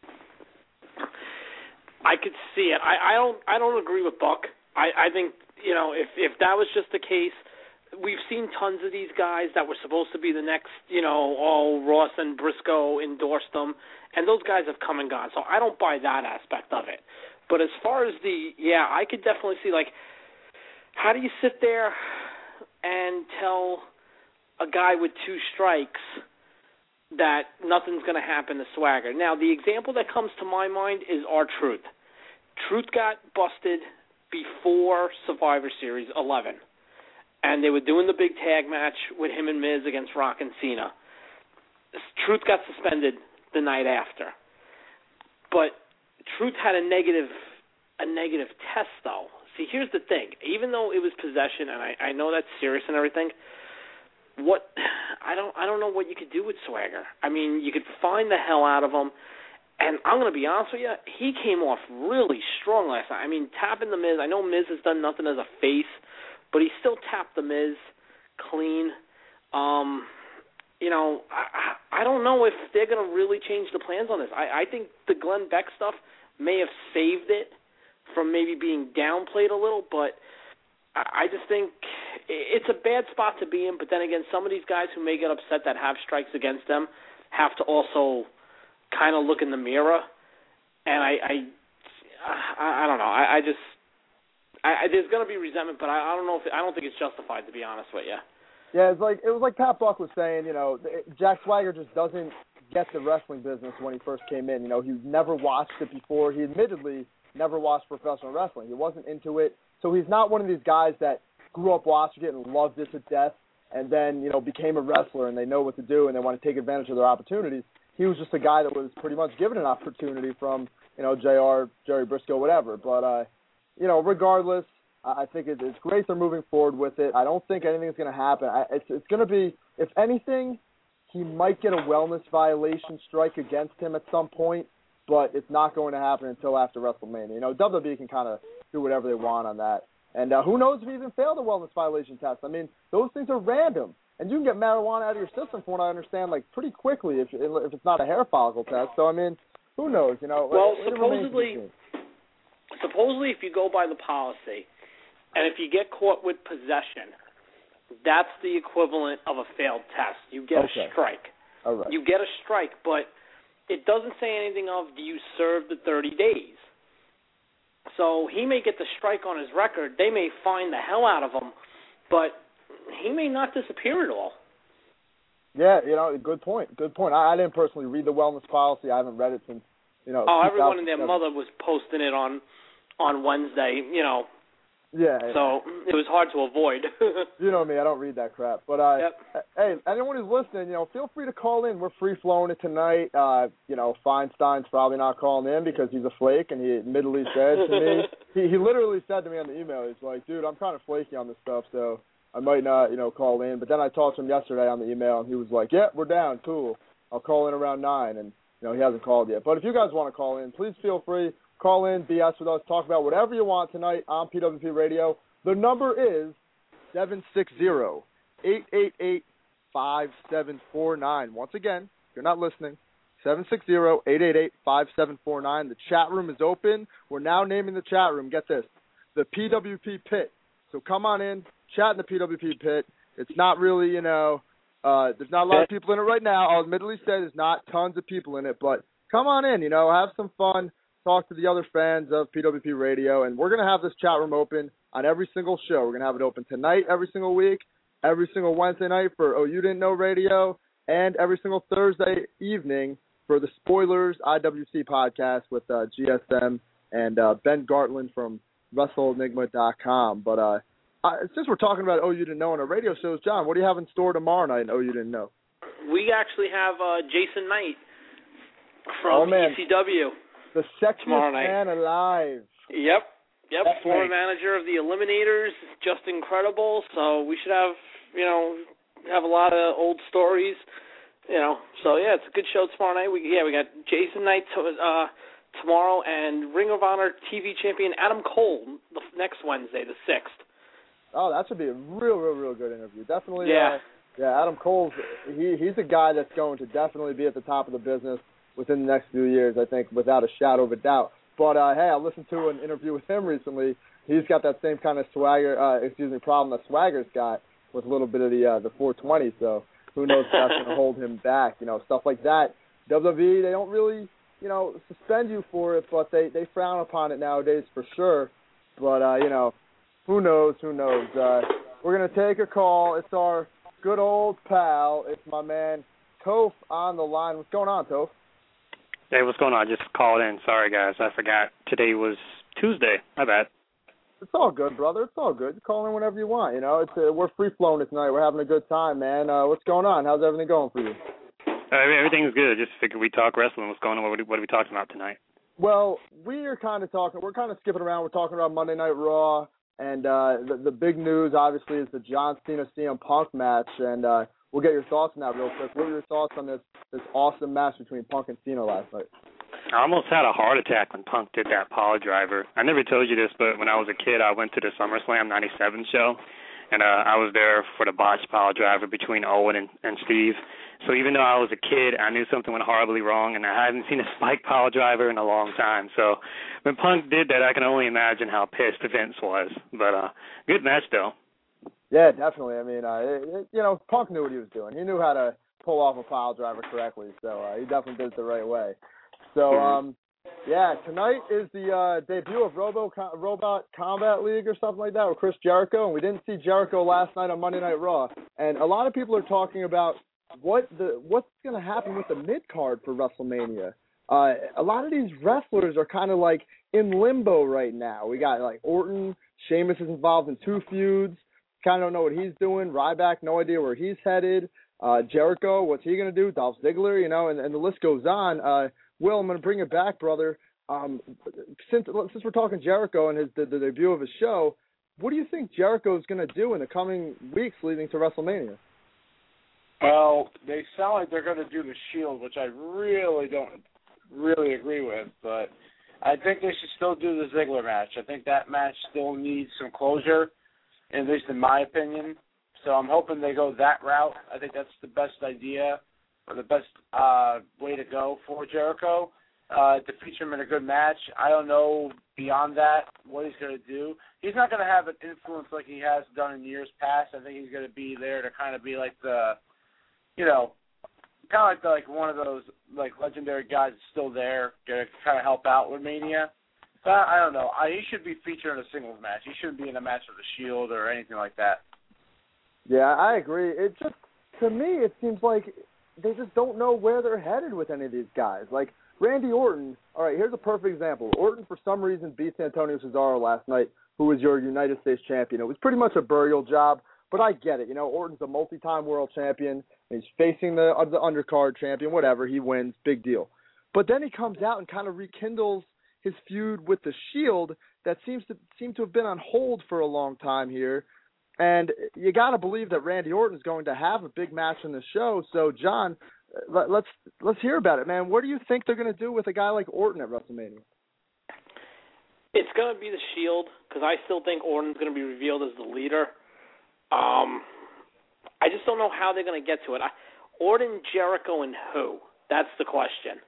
Speaker 3: I could see it. I, I don't. I don't agree with Buck. I, I think, you know, if if that was just the case, we've seen tons of these guys that were supposed to be the next, you know, oh, Ross and Briscoe endorsed them, and those guys have come and gone. So I don't buy that aspect of it. But as far as the, yeah, I could definitely see, like, how do you sit there and tell a guy with two strikes that nothing's going to happen to Swagger? Now, the example that comes to my mind is R-Truth. Truth got busted before Survivor Series eleven, and they were doing the big tag match with him and Miz against Rock and Cena. Truth got suspended the night after, but Truth had a negative a negative test, though. See, here's the thing. Even though it was possession, and I, I know that's serious and everything, what I don't I don't know what you could do with Swagger. I mean, you could find the hell out of him. And I'm going to be honest with you, he came off really strong last night. I mean, tapping the Miz, I know Miz has done nothing as a face, but he still tapped the Miz clean. Um, you know, I, I don't know if they're going to really change the plans on this. I, I think the Glenn Beck stuff may have saved it from maybe being downplayed a little, but I, I just think it's a bad spot to be in. But then again, some of these guys who may get upset that have strikes against them have to also kind of look in the mirror, and I, I, I, I don't know. I, I just, I, I, there's going to be resentment, but I, I don't know if I don't think it's justified, to be honest with you.
Speaker 1: Yeah, it's like it was like Pat Buck was saying. You know, Jack Swagger just doesn't get the wrestling business when he first came in. You know, he never watched it before. He admittedly never watched professional wrestling. He wasn't into it. So he's not one of these guys that grew up watching it and loved it to death and then, you know, became a wrestler and they know what to do and they want to take advantage of their opportunities. He was just a guy that was pretty much given an opportunity from, you know, J R, Jerry Briscoe, whatever. But, uh, you know, regardless, I think it's great they're moving forward with it. I don't think anything's going to happen. I, it's it's going to be, if anything, he might get a wellness violation strike against him at some point, but it's not going to happen until after WrestleMania. You know, W W E can kind of do whatever they want on that. And uh, who knows if he even failed a wellness violation test. I mean, those things are random. And you can get marijuana out of your system, from what I understand, like pretty quickly if if it's not a hair follicle test. So, I mean, who knows, you know.
Speaker 3: Well,
Speaker 1: it, it
Speaker 3: supposedly, supposedly if you go by the policy, and if you get caught with possession, that's the equivalent of a failed test. You get
Speaker 1: okay.
Speaker 3: a strike.
Speaker 1: All right.
Speaker 3: You get a strike, but it doesn't say anything of do you serve the thirty days. So he may get the strike on his record. They may fine the hell out of him, but he may not disappear at all.
Speaker 1: Yeah, you know, good point. Good point. I, I didn't personally read the wellness policy. I haven't read it since, you know.
Speaker 3: Oh, everyone and their mother was posting it on on Wednesday, you know.
Speaker 1: Yeah.
Speaker 3: So it was hard to avoid.
Speaker 1: You know me, I don't read that crap. But, uh,
Speaker 3: yep.
Speaker 1: hey, anyone who's listening, you know, feel free to call in. We're free-flowing it tonight. Uh, you know, Feinstein's probably not calling in because he's a flake, and he admittedly said to me, he, he literally said to me on the email, he's like, dude, I'm kind of flaky on this stuff, so I might not, you know, call in. But then I talked to him yesterday on the email, and he was like, yeah, we're down, cool. I'll call in around nine, and, you know, he hasn't called yet. But if you guys want to call in, please feel free. Call in, B S with us, talk about whatever you want tonight on P W P Radio. The number is seven six zero, eight eight eight, five seven four nine. Once again, if you're not listening, seven six zero, eight eight eight, five seven four nine. The chat room is open. We're now naming the chat room, get this, the P W P Pit. So come on in, chat in the P W P Pit. It's not really, you know, uh, there's not a lot of people in it right now. I'll admittedly say there's not tons of people in it, but come on in, you know, have some fun. Talk to the other fans of P W P Radio, and we're going to have this chat room open on every single show. We're going to have it open tonight, every single week, every single Wednesday night for Oh You Didn't Know Radio, and every single Thursday evening for the Spoilers I W C podcast with uh, G S M and uh, Ben Gartland from Wrestle Enigma dot com. But uh, uh, since we're talking about Oh You Didn't Know on our radio shows, John, what do you have in store tomorrow night in Oh You Didn't Know?
Speaker 3: We actually have uh, Jason Knight from
Speaker 1: oh, man.
Speaker 3: E C W.
Speaker 1: The sexiest man alive.
Speaker 3: Yep. Yep.
Speaker 1: That's
Speaker 3: Former
Speaker 1: right.
Speaker 3: manager of the Eliminators. Just incredible. So we should have, you know, have a lot of old stories. You know. So, yeah, it's a good show tomorrow night. We Yeah, we got Jason Knight to, uh, tomorrow and Ring of Honor T V champion Adam Cole the next Wednesday, the sixth.
Speaker 1: Oh, that should be a real, real, real good interview. Definitely.
Speaker 3: Yeah.
Speaker 1: Uh, yeah, Adam Cole's, he, he's a guy that's going to definitely be at the top of the business within the next few years, I think, without a shadow of a doubt. But, uh, hey, I listened to an interview with him recently. He's got that same kind of swagger, uh, excuse me, problem that Swagger's got with a little bit of the uh, the four twenty, so who knows if that's going to hold him back, you know, stuff like that. W W E, they don't really, you know, suspend you for it, but they, they frown upon it nowadays for sure. But, uh, you know, who knows, who knows. Uh, we're going to take a call. It's our good old pal. It's my man Toph on the line. What's going on, Toph?
Speaker 6: Hey, what's going on? I just called in. Sorry, guys. I forgot. Today was Tuesday. My bad.
Speaker 1: It's all good, brother. It's all good. Call in whenever you want. You know, it's uh, we're free-flowing tonight. We're having a good time, man. Uh, what's going on? How's everything going for you?
Speaker 6: Uh, everything's good. Just figured we talk wrestling. What's going on? What are, we, what are we talking about tonight?
Speaker 1: Well, we are kind of talking. We're kind of skipping around. We're talking about Monday Night Raw, and uh, the, the big news, obviously, is the John Cena C M Punk match, and uh, we'll get your thoughts on that real quick. What are your thoughts on this this awesome match between Punk and Cena last night?
Speaker 6: I almost had a heart attack when Punk did that power driver. I never told you this, but when I was a kid, I went to the SummerSlam ninety-seven show, and uh, I was there for the botched power driver between Owen and, and Steve. So even though I was a kid, I knew something went horribly wrong, and I hadn't seen a spike power driver in a long time. So when Punk did that, I can only imagine how pissed Vince was. But uh, good match, though.
Speaker 1: Yeah, definitely. I mean, uh, it, it, you know, Punk knew what he was doing. He knew how to pull off a pile driver correctly, so uh, he definitely did it the right way. So, um, yeah, tonight is the uh, debut of Robo Robot Combat League or something like that with Chris Jericho, and we didn't see Jericho last night on Monday Night Raw. And a lot of people are talking about what the what's going to happen with the mid-card for WrestleMania. uh, a lot of these wrestlers are kind of like in limbo right now. We got like Orton, Sheamus is involved in two feuds. Kind of don't know what he's doing. Ryback, no idea where he's headed. Uh, Jericho, what's he going to do? Dolph Ziggler, you know, and, and the list goes on. Uh, Will, I'm going to bring it back, brother. Um, since since we're talking Jericho and his the, the debut of his show, what do you think Jericho is going to do in the coming weeks leading to WrestleMania?
Speaker 5: Well, they sound like they're going to do the Shield, which I really don't really agree with, but I think they should still do the Ziggler match. I think that match still needs some closure, at least in my opinion. So I'm hoping they go that route. I think that's the best idea or the best uh, way to go for Jericho, uh, to feature him in a good match. I don't know beyond that what he's going to do. He's not going to have an influence like he has done in years past. I think he's going to be there to kind of be like the, you know, kind of like the, like one of those like legendary guys that's still there to kind of help out with Mania. But I, I don't know. I, he should be featured in a singles match. He shouldn't be in a match with the Shield or anything like that.
Speaker 1: Yeah, I agree. It just, to me, it seems like they just don't know where they're headed with any of these guys. Like Randy Orton, all right, here's a perfect example. Orton, for some reason, beats Antonio Cesaro last night, who was your United States champion. It was pretty much a burial job, but I get it. You know, Orton's a multi-time world champion. He's facing the, uh, the undercard champion, whatever. He wins, big deal. But then he comes out and kind of rekindles his feud with the Shield that seems to seem to have been on hold for a long time here. And you got to believe that Randy Orton is going to have a big match in the show. So, John, let, let's let's hear about it, man. What do you think they're going to do with a guy like Orton at WrestleMania?
Speaker 3: It's going to be the Shield because I still think Orton's going to be revealed as the leader. Um, I just don't know how they're going to get to it. I, Orton, Jericho, and who? That's the question.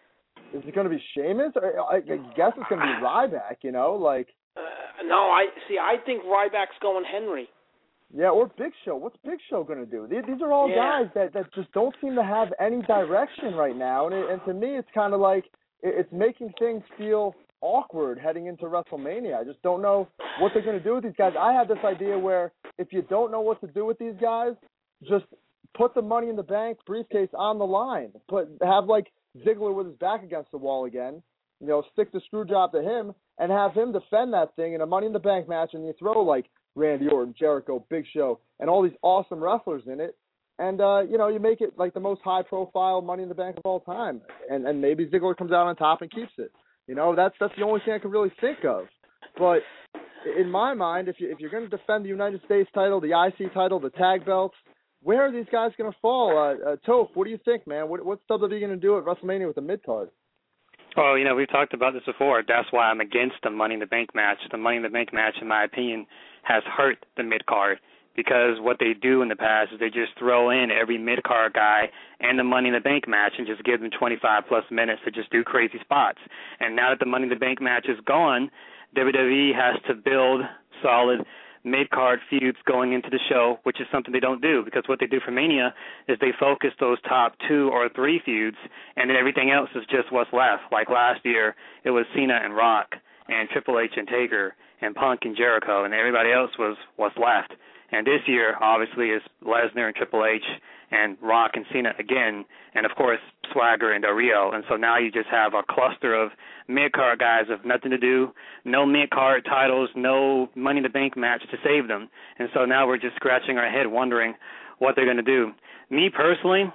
Speaker 1: Is it going to be Sheamus? I, I guess it's going to be Ryback, you know, like.
Speaker 3: Uh, no, I see. I think Ryback's going Henry.
Speaker 1: Yeah, or Big Show. What's Big Show going to do? These, these are all
Speaker 3: yeah.
Speaker 1: guys that, that just don't seem to have any direction right now, and it, and to me, it's kind of like it, it's making things feel awkward heading into WrestleMania. I just don't know what they're going to do with these guys. I had this idea where if you don't know what to do with these guys, just put the Money in the Bank briefcase on the line. Put have like Ziggler with his back against the wall again. You know, stick the screw job to him and have him defend that thing in a Money in the Bank match, and you throw like Randy Orton, Jericho, Big Show, and all these awesome wrestlers in it. And, uh, you know, you make it like the most high-profile Money in the Bank of all time. And and maybe Ziggler comes out on top and keeps it. You know, that's that's the only thing I can really think of. But in my mind, if, you, if you're going to defend the United States title, the I C title, the tag belts, where are these guys going to fall? Uh, uh, Toph, what do you think, man? What, what's W W E going to do at WrestleMania with the mid-card?
Speaker 6: Well, you know, we've talked about this before. That's why I'm against the Money in the Bank match. The Money in the Bank match, in my opinion, has hurt the mid-card because what they do in the past is they just throw in every mid-card guy and the Money in the Bank match and just give them twenty-five plus minutes to just do crazy spots. And now that the Money in the Bank match is gone, W W E has to build solid mid-card feuds going into the show, which is something they don't do because what they do for Mania is they focus those top two or three feuds, and then everything else is just what's left. Like last year, it was Cena and Rock and Triple H and Taker and Punk and Jericho, and everybody else was what's left. And this year, obviously, is Lesnar and Triple H and Rock and Cena again, and, of course, Swagger and Del Rio. And so now you just have a cluster of mid-card guys with nothing to do, no mid-card titles, no Money in the Bank match to save them. And so now we're just scratching our head wondering what they're going to do. Me personally,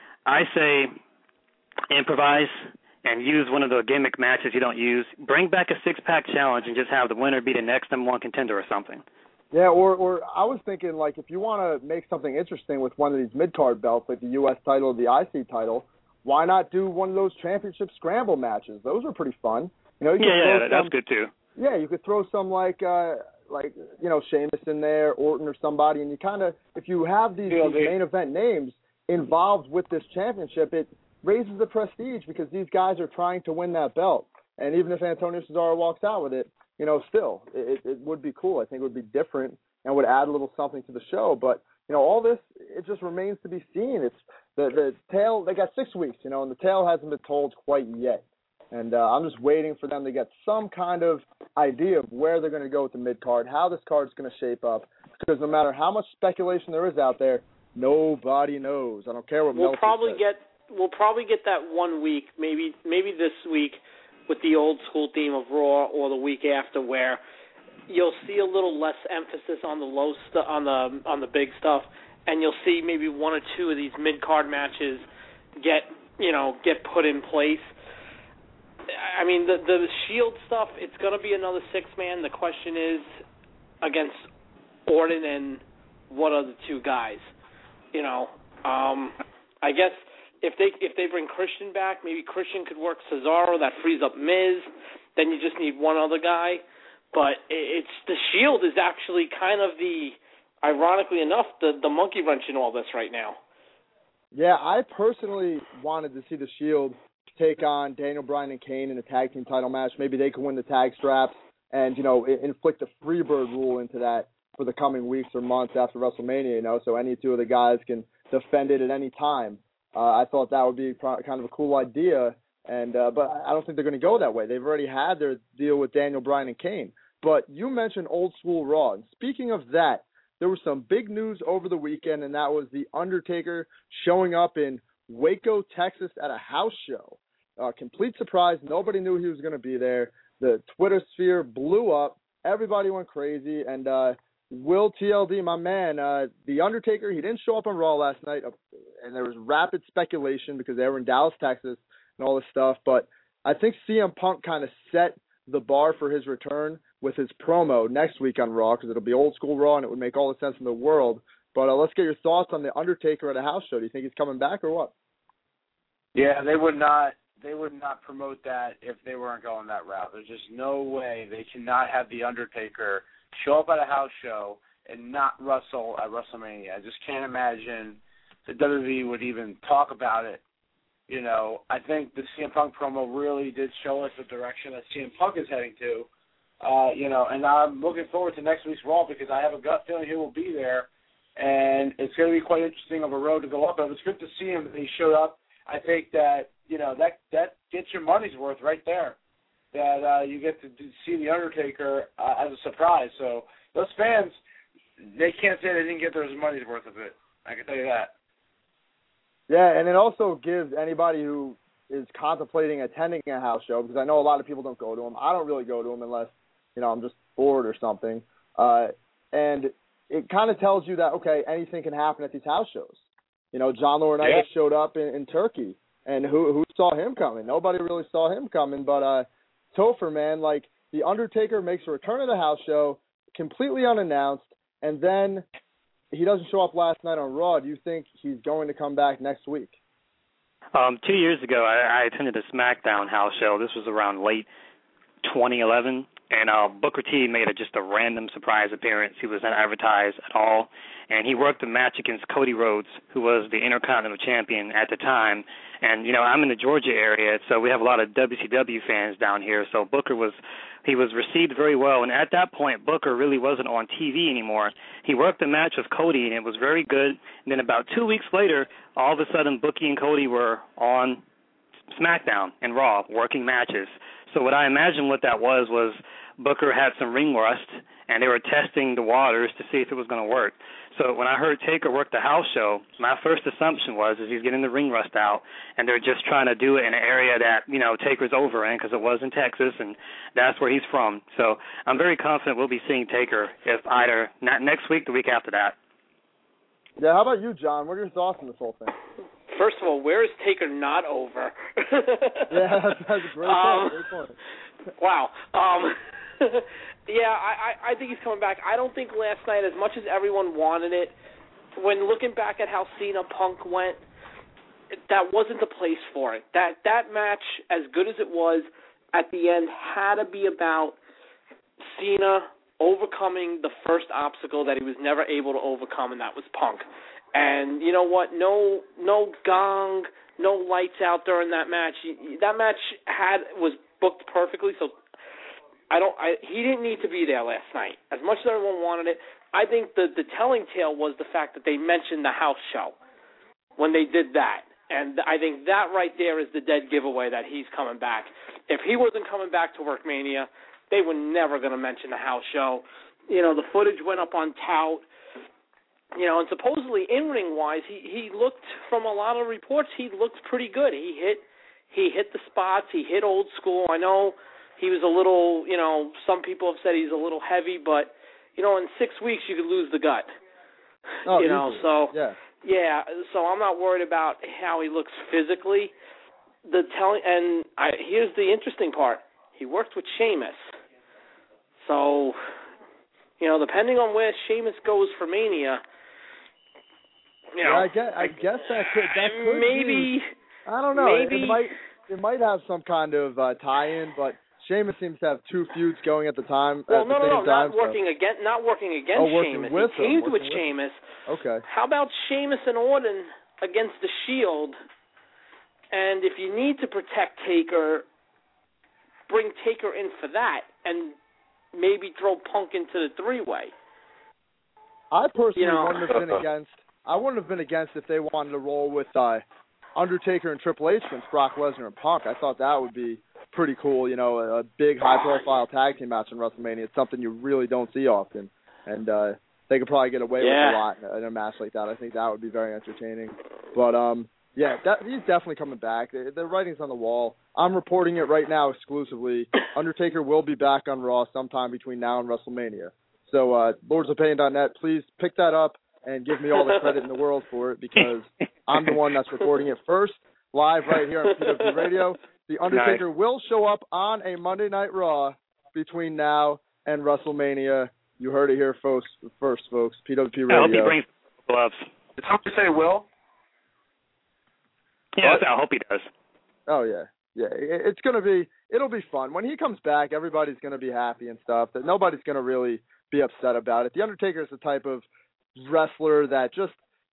Speaker 6: I say improvise and use one of the gimmick matches you don't use. Bring back a six-pack challenge and just have the winner be the next number one contender or something.
Speaker 1: Yeah, or or I was thinking, like, if you want to make something interesting with one of these mid-card belts, like the U S title or the I C title, why not do one of those championship scramble matches? Those are pretty fun. You know, you
Speaker 6: yeah, yeah,
Speaker 1: some,
Speaker 6: that's good too.
Speaker 1: Yeah, you could throw some like, uh, like you know, Sheamus in there, Orton or somebody, and you kind of, if you have these, these main event names involved with this championship, it raises the prestige because these guys are trying to win that belt. And even if Antonio Cesaro walks out with it, you know, still, it, it would be cool. I think it would be different and would add a little something to the show. But, you know, all this, it just remains to be seen. It's the, the tale, they got six weeks, you know, and the tale hasn't been told quite yet. And uh, I'm just waiting for them to get some kind of idea of where they're going to go with the mid-card, how this card's going to shape up. Because no matter how much speculation there is out there, nobody knows. I don't care what
Speaker 3: We'll
Speaker 1: Meltzer
Speaker 3: probably
Speaker 1: says.
Speaker 3: get we'll probably get that one week, maybe maybe this week, with the old school theme of Raw, or the week after, where you'll see a little less emphasis on the low stu- on the on the big stuff, and you'll see maybe one or two of these mid card matches get you know get put in place. I mean, the the Shield stuff, it's going to be another six man. The question is against Orton and what are the two guys? You know, um, I guess if they if they bring Christian back, maybe Christian could work Cesaro. That frees up Miz. Then you just need one other guy. But it's the Shield is actually kind of the, ironically enough, the the monkey wrench in all this right now.
Speaker 1: Yeah, I personally wanted to see the Shield take on Daniel Bryan and Kane in a tag team title match. Maybe they could win the tag straps and, you know, inflict a Freebird rule into that for the coming weeks or months after WrestleMania, you know, so any two of the guys can defend it at any time. Uh, I thought that would be kind of a cool idea, and uh, but I don't think they're going to go that way. They've already had their deal with Daniel Bryan and Kane. But you mentioned old school Raw. And speaking of that, there was some big news over the weekend, and that was The Undertaker showing up in Waco, Texas at a house show. Uh, complete surprise. Nobody knew he was going to be there. The Twitter sphere blew up. Everybody went crazy. And uh, Will T L D, my man, uh, The Undertaker, he didn't show up on Raw last night. Uh, and there was rapid speculation because they were in Dallas, Texas, and all this stuff. But I think C M Punk kind of set the bar for his return with his promo next week on Raw, because it'll be old school Raw and it would make all the sense in the world. But uh, let's get your thoughts on The Undertaker at a house show. Do you think he's coming back or what?
Speaker 5: Yeah, they would not. They would not promote that if they weren't going that route. There's just no way they cannot have The Undertaker show up at a house show and not wrestle at WrestleMania. I just can't imagine the W W E would even talk about it. You know, I think the C M Punk promo really did show us the direction that C M Punk is heading to. Uh, you know, and I'm looking forward to next week's Raw because I have a gut feeling he will be there, and it's going to be quite interesting of a road to go up. But it was good to see him that he showed up. I think that, you know, that that gets your money's worth right there, that uh, you get to see The Undertaker uh, as a surprise. So those fans, they can't say they didn't get their money's worth of it. I can tell you that.
Speaker 1: Yeah, and it also gives anybody who is contemplating attending a house show, because I know a lot of people don't go to them. I don't really go to them unless, you know, I'm just bored or something. Uh, and it kind of tells you that, okay, anything can happen at these house shows. You know, John Laurinaitis yeah. showed up in, in Turkey, and who who saw him coming? Nobody really saw him coming. But uh, Topher, man, like, The Undertaker makes a return at a house show completely unannounced, and then he doesn't show up last night on Raw. Do you think he's going to come back next week?
Speaker 6: Um, two years ago, I, I attended a SmackDown house show. This was around late twenty eleven, and uh, Booker T made a, just a random surprise appearance. He wasn't advertised at all, and he worked a match against Cody Rhodes, who was the Intercontinental Champion at the time. And, you know, I'm in the Georgia area, so we have a lot of W C W fans down here, so Booker was he was received very well. And at that point, Booker really wasn't on T V anymore. He worked a match with Cody, and it was very good. And then about two weeks later, all of a sudden, Bookie and Cody were on SmackDown and Raw working matches. So what I imagine what that was was Booker had some ring rust, and they were testing the waters to see if it was going to work. So when I heard Taker work the house show, my first assumption was is he's getting the ring rust out, and they're just trying to do it in an area that, you know, Taker's over in, because it was in Texas, and that's where he's from. So I'm very confident we'll be seeing Taker, if either not next week, the week after that.
Speaker 1: Yeah, how about you, John? What are your thoughts on this whole thing?
Speaker 3: First of all, where is Taker not over?
Speaker 1: yeah, that's, that's a great
Speaker 3: um,
Speaker 1: point. Great point.
Speaker 3: Wow. Um, yeah, I, I think he's coming back. I don't think last night, as much as everyone wanted it, when looking back at how Cena Punk went, that wasn't the place for it. That that match, as good as it was, at the end had to be about Cena overcoming the first obstacle that he was never able to overcome, and that was Punk. And you know what? No, no gong, no lights out during that match. That match had was booked perfectly. So I don't. I, he didn't need to be there last night. As much as everyone wanted it, I think the the telling tale was the fact that they mentioned the house show when they did that, and I think that right there is the dead giveaway that he's coming back. If he wasn't coming back to WrestleMania, they were never going to mention the house show. You know, the footage went up on Tout. you know, and supposedly in-ring wise, he he looked, from a lot of reports, he looked pretty good. He hit he hit the spots. He hit old school. I know he was a little, you know, some people have said he's a little heavy, but you know, in six weeks you could lose the gut.
Speaker 1: Oh,
Speaker 3: you know,
Speaker 1: easily.
Speaker 3: so
Speaker 1: yeah.
Speaker 3: yeah, so I'm not worried about how he looks physically. The telling, and I, here's the interesting part: he worked with Sheamus, so you know, depending on where Sheamus goes for Mania, you know,
Speaker 1: yeah, I guess I guess that could that could
Speaker 3: maybe
Speaker 1: be, I don't know.
Speaker 3: Maybe
Speaker 1: it might it might have some kind of uh, tie-in, but Sheamus seems to have two feuds going at the time.
Speaker 3: Well,
Speaker 1: at
Speaker 3: no,
Speaker 1: the
Speaker 3: no,
Speaker 1: same
Speaker 3: no,
Speaker 1: time,
Speaker 3: not working
Speaker 1: so.
Speaker 3: against, not working against
Speaker 1: Oh, working
Speaker 3: Sheamus.
Speaker 1: with
Speaker 3: he
Speaker 1: him,
Speaker 3: teamed with
Speaker 1: with
Speaker 3: Sheamus.
Speaker 1: Okay.
Speaker 3: How about Sheamus and Orton against the Shield? And if you need to protect Taker, bring Taker in for that, and maybe throw Punk into the three-way.
Speaker 1: I personally
Speaker 3: You know.
Speaker 1: wouldn't have been against. I wouldn't have been against if they wanted to roll with uh, Undertaker and Triple H against Brock Lesnar and Punk. I thought that would be pretty cool. You know, a, a big, high-profile tag team match in WrestleMania. It's something you really don't see often, and uh, they could probably get away
Speaker 3: Yeah.
Speaker 1: with a lot in a, in a match like that. I think that would be very entertaining. But um, yeah, that, he's definitely coming back. The, the writing's on the wall. I'm reporting it right now exclusively. Undertaker will be back on Raw sometime between now and WrestleMania. So, uh, lords of pain dot net, please pick that up and give me all the credit in the world for it, because I'm the one that's reporting it first, live right here on P W P Radio. The Undertaker nice. will show up on a Monday Night Raw between now and WrestleMania. You heard it here first, first folks. P W P Radio.
Speaker 6: I hope he brings gloves.
Speaker 5: Did somebody say Will?
Speaker 6: Yeah, what? I hope he does.
Speaker 1: Oh, yeah. Yeah, it's going to be, it'll be fun. When he comes back, everybody's going to be happy and stuff. That nobody's going to really be upset about it. The Undertaker is the type of wrestler that just,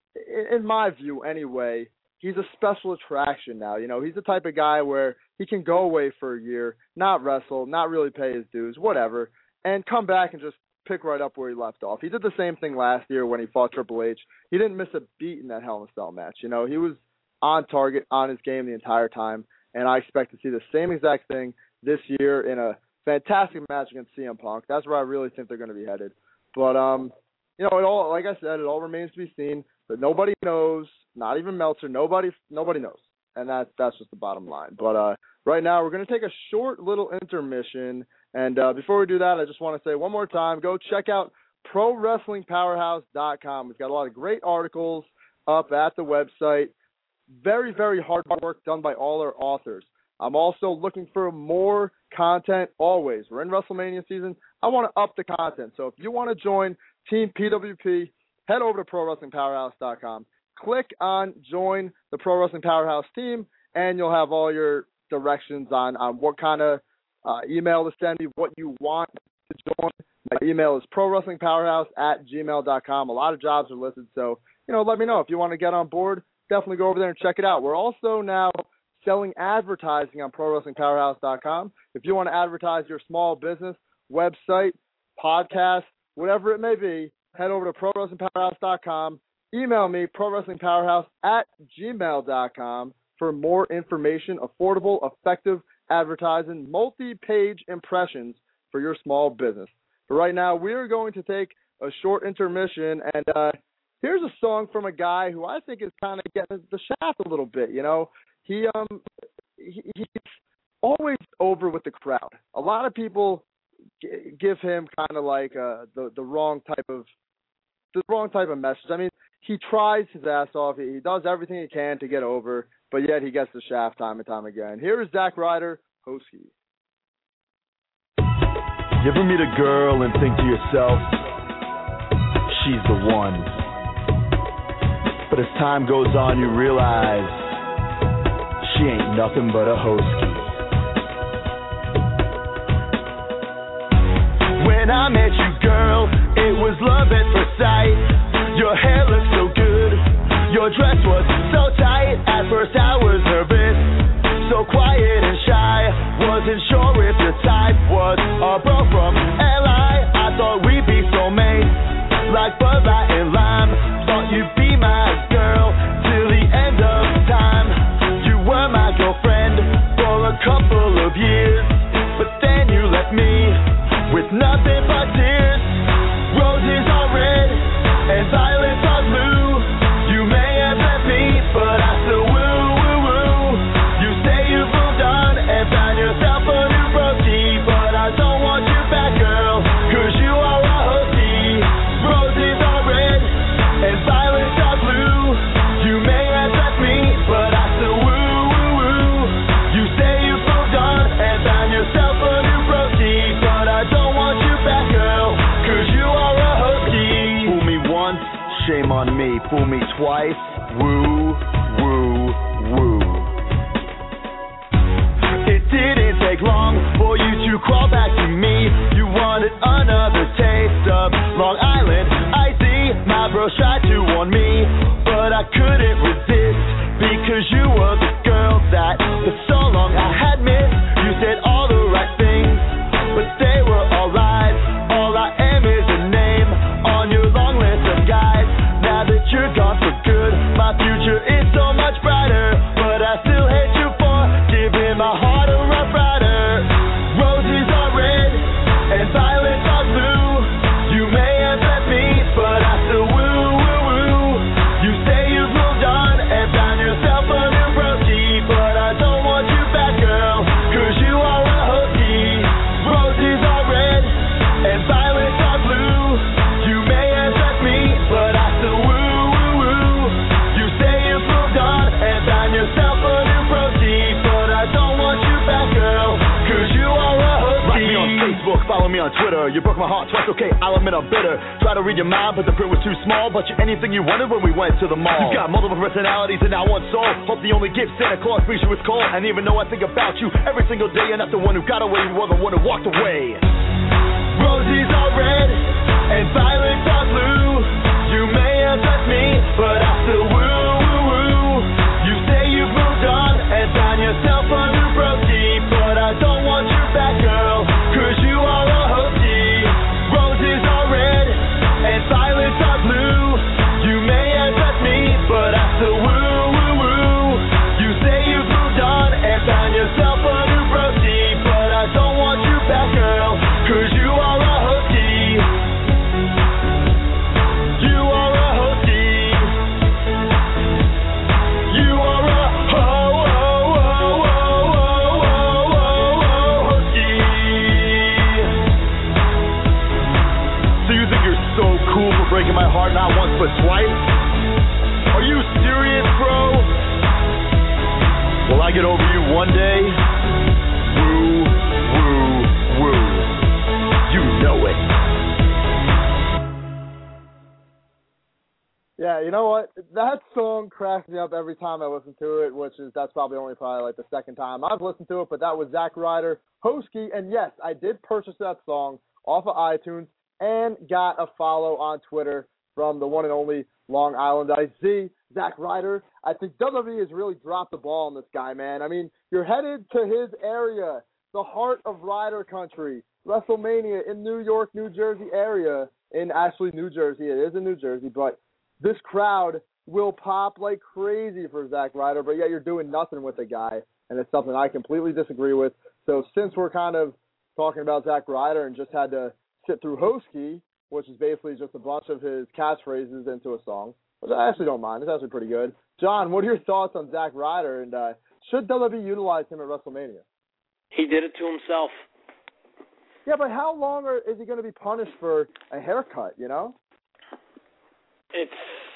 Speaker 1: in my view anyway, he's a special attraction now. You know, he's the type of guy where he can go away for a year, not wrestle, not really pay his dues, whatever, and come back and just pick right up where he left off. He did the same thing last year when he fought Triple H. He didn't miss a beat in that Hell in a Cell match. You know, he was on target, on his game the entire time, and I expect to see the same exact thing this year in a fantastic match against C M Punk. That's where I really think they're going to be headed. But, um, you know, it all, like I said, it all remains to be seen. But nobody knows, not even Meltzer. Nobody nobody knows. And that, that's just the bottom line. But uh, right now we're going to take a short little intermission. And uh, before we do that, I just want to say one more time, go check out Pro Wrestling Powerhouse dot com. We've got a lot of great articles up at the website. Very, very hard work done by all our authors. I'm also looking for more content always. We're in WrestleMania season. I want to up the content. So if you want to join Team P W P, head over to Pro Wrestling Powerhouse dot com. Click on Join the Pro Wrestling Powerhouse team, and you'll have all your directions on, on what kind of uh, email to send me, what you want to join. My email is Pro Wrestling Powerhouse at gmail dot com. A lot of jobs are listed, so you know, let me know if you want to get on board. Definitely go over there and check it out. We're also now selling advertising on Pro Wrestling Powerhouse dot com. If you want to advertise your small business, website, podcast, whatever it may be, head over to Pro Wrestling Powerhouse dot com. Email me, Pro Wrestling Powerhouse at gmail dot com for more information, affordable, effective advertising, multi-page impressions for your small business. But right now, we're going to take a short intermission, and uh, here's a song from a guy who I think is kind of getting the shaft a little bit, you know. He um he, he's always over with the crowd. A lot of people g- give him kind of like uh, the the wrong type of the wrong type of message. I mean, he tries his ass off. He, he does everything he can to get over, but yet he gets the shaft time and time again. Here is Zack Ryder, Hosky.
Speaker 7: You ever meet a girl and think to yourself, she's the one? But as time goes on, you realize she ain't nothing but a hosky. When I met you, girl, it was love at first sight. Your hair looked so good, your dress was so tight. At first I was nervous, so quiet and shy. Wasn't sure if your type was a bro from L I. I thought we'd be soulmates, like Bud Light and Lime. Thought you'd be my girl till the end of time. You were my girlfriend for a couple of years, but then you left me with nothing but tears. Roses are red and violets are once, shame on me. Fool me twice, woo, woo, woo. It didn't take long for you to crawl back to me. You wanted another taste of Long Island icy. My bros tried to warn me, but I couldn't resist, because you were the girl that for so long I had missed. You said all the right things, but they were all lies. All I am is a name on your long list of guys. Now that you're gone for good, my future is so much brighter, but I still hate you for giving my heart a rough rider. Roses are red and violets are blue. You may have left me, but I still woo, woo, woo. You say you've moved on and found yourself a new brokey, but I don't want you back, girl, 'cause you are a hooky. Roses are red and violets are blue. You may have left me, but I still woo, woo, woo. You say you've moved on and found yourself a new brokey, but I don't want you back, girl, 'cause you are a hooky. Like me on Facebook, follow me on Twitter. You broke my heart twice, okay, I'll admit I'm bitter. Try to read your mind, but the print was too small. But you anything you wanted when we went to the mall. You've got multiple personalities and now one soul. Hope the only gift Santa Claus brings you is cold. And even though I think about you every single day, you're not the one who got away, you were the one who walked away. Roses are red and violets are blue. You may have left me, but I still woo, woo, woo. You say you've moved on and found yourself a new brokey, but I don't want you back, girl, 'cause you are a hooky. Roses are red and violets are blue. You may have left me, but I still woo, woo, woo. You say you've moved on and found yourself a new brokey, but I don't want you back, girl, 'cause you are a hooky. You are a hooky. You are a ho, ho, ho, ho, ho, ho, ho, hooky. So you think you're so cool for breaking my heart not once but twice? Are you serious, bro? Will I get over you one day? Woo, woo, woo. You know it.
Speaker 1: Yeah, you know what? That song cracks me up every time I listen to it, which is, that's probably only probably like the second time I've listened to it, but that was Zack Ryder, Hosky, and yes, I did purchase that song off of iTunes and got a follow on Twitter from the one and only Long Island I Z, Zack Ryder. I think W W E has really dropped the ball on this guy, man. I mean, you're headed to his area, the heart of Ryder country, WrestleMania in New York, New Jersey area, in actually New Jersey. It is in New Jersey, but this crowd will pop like crazy for Zack Ryder, but yet you're doing nothing with the guy, and it's something I completely disagree with. So since we're kind of talking about Zack Ryder and just had to sit through Hosky, which is basically just a bunch of his catchphrases into a song, which I actually don't mind. It's actually pretty good. John, what are your thoughts on Zack Ryder, and uh, should W W E utilize him at WrestleMania?
Speaker 3: He did it to himself.
Speaker 1: Yeah, but how long are, is he going to be punished for a haircut, you know?
Speaker 3: It's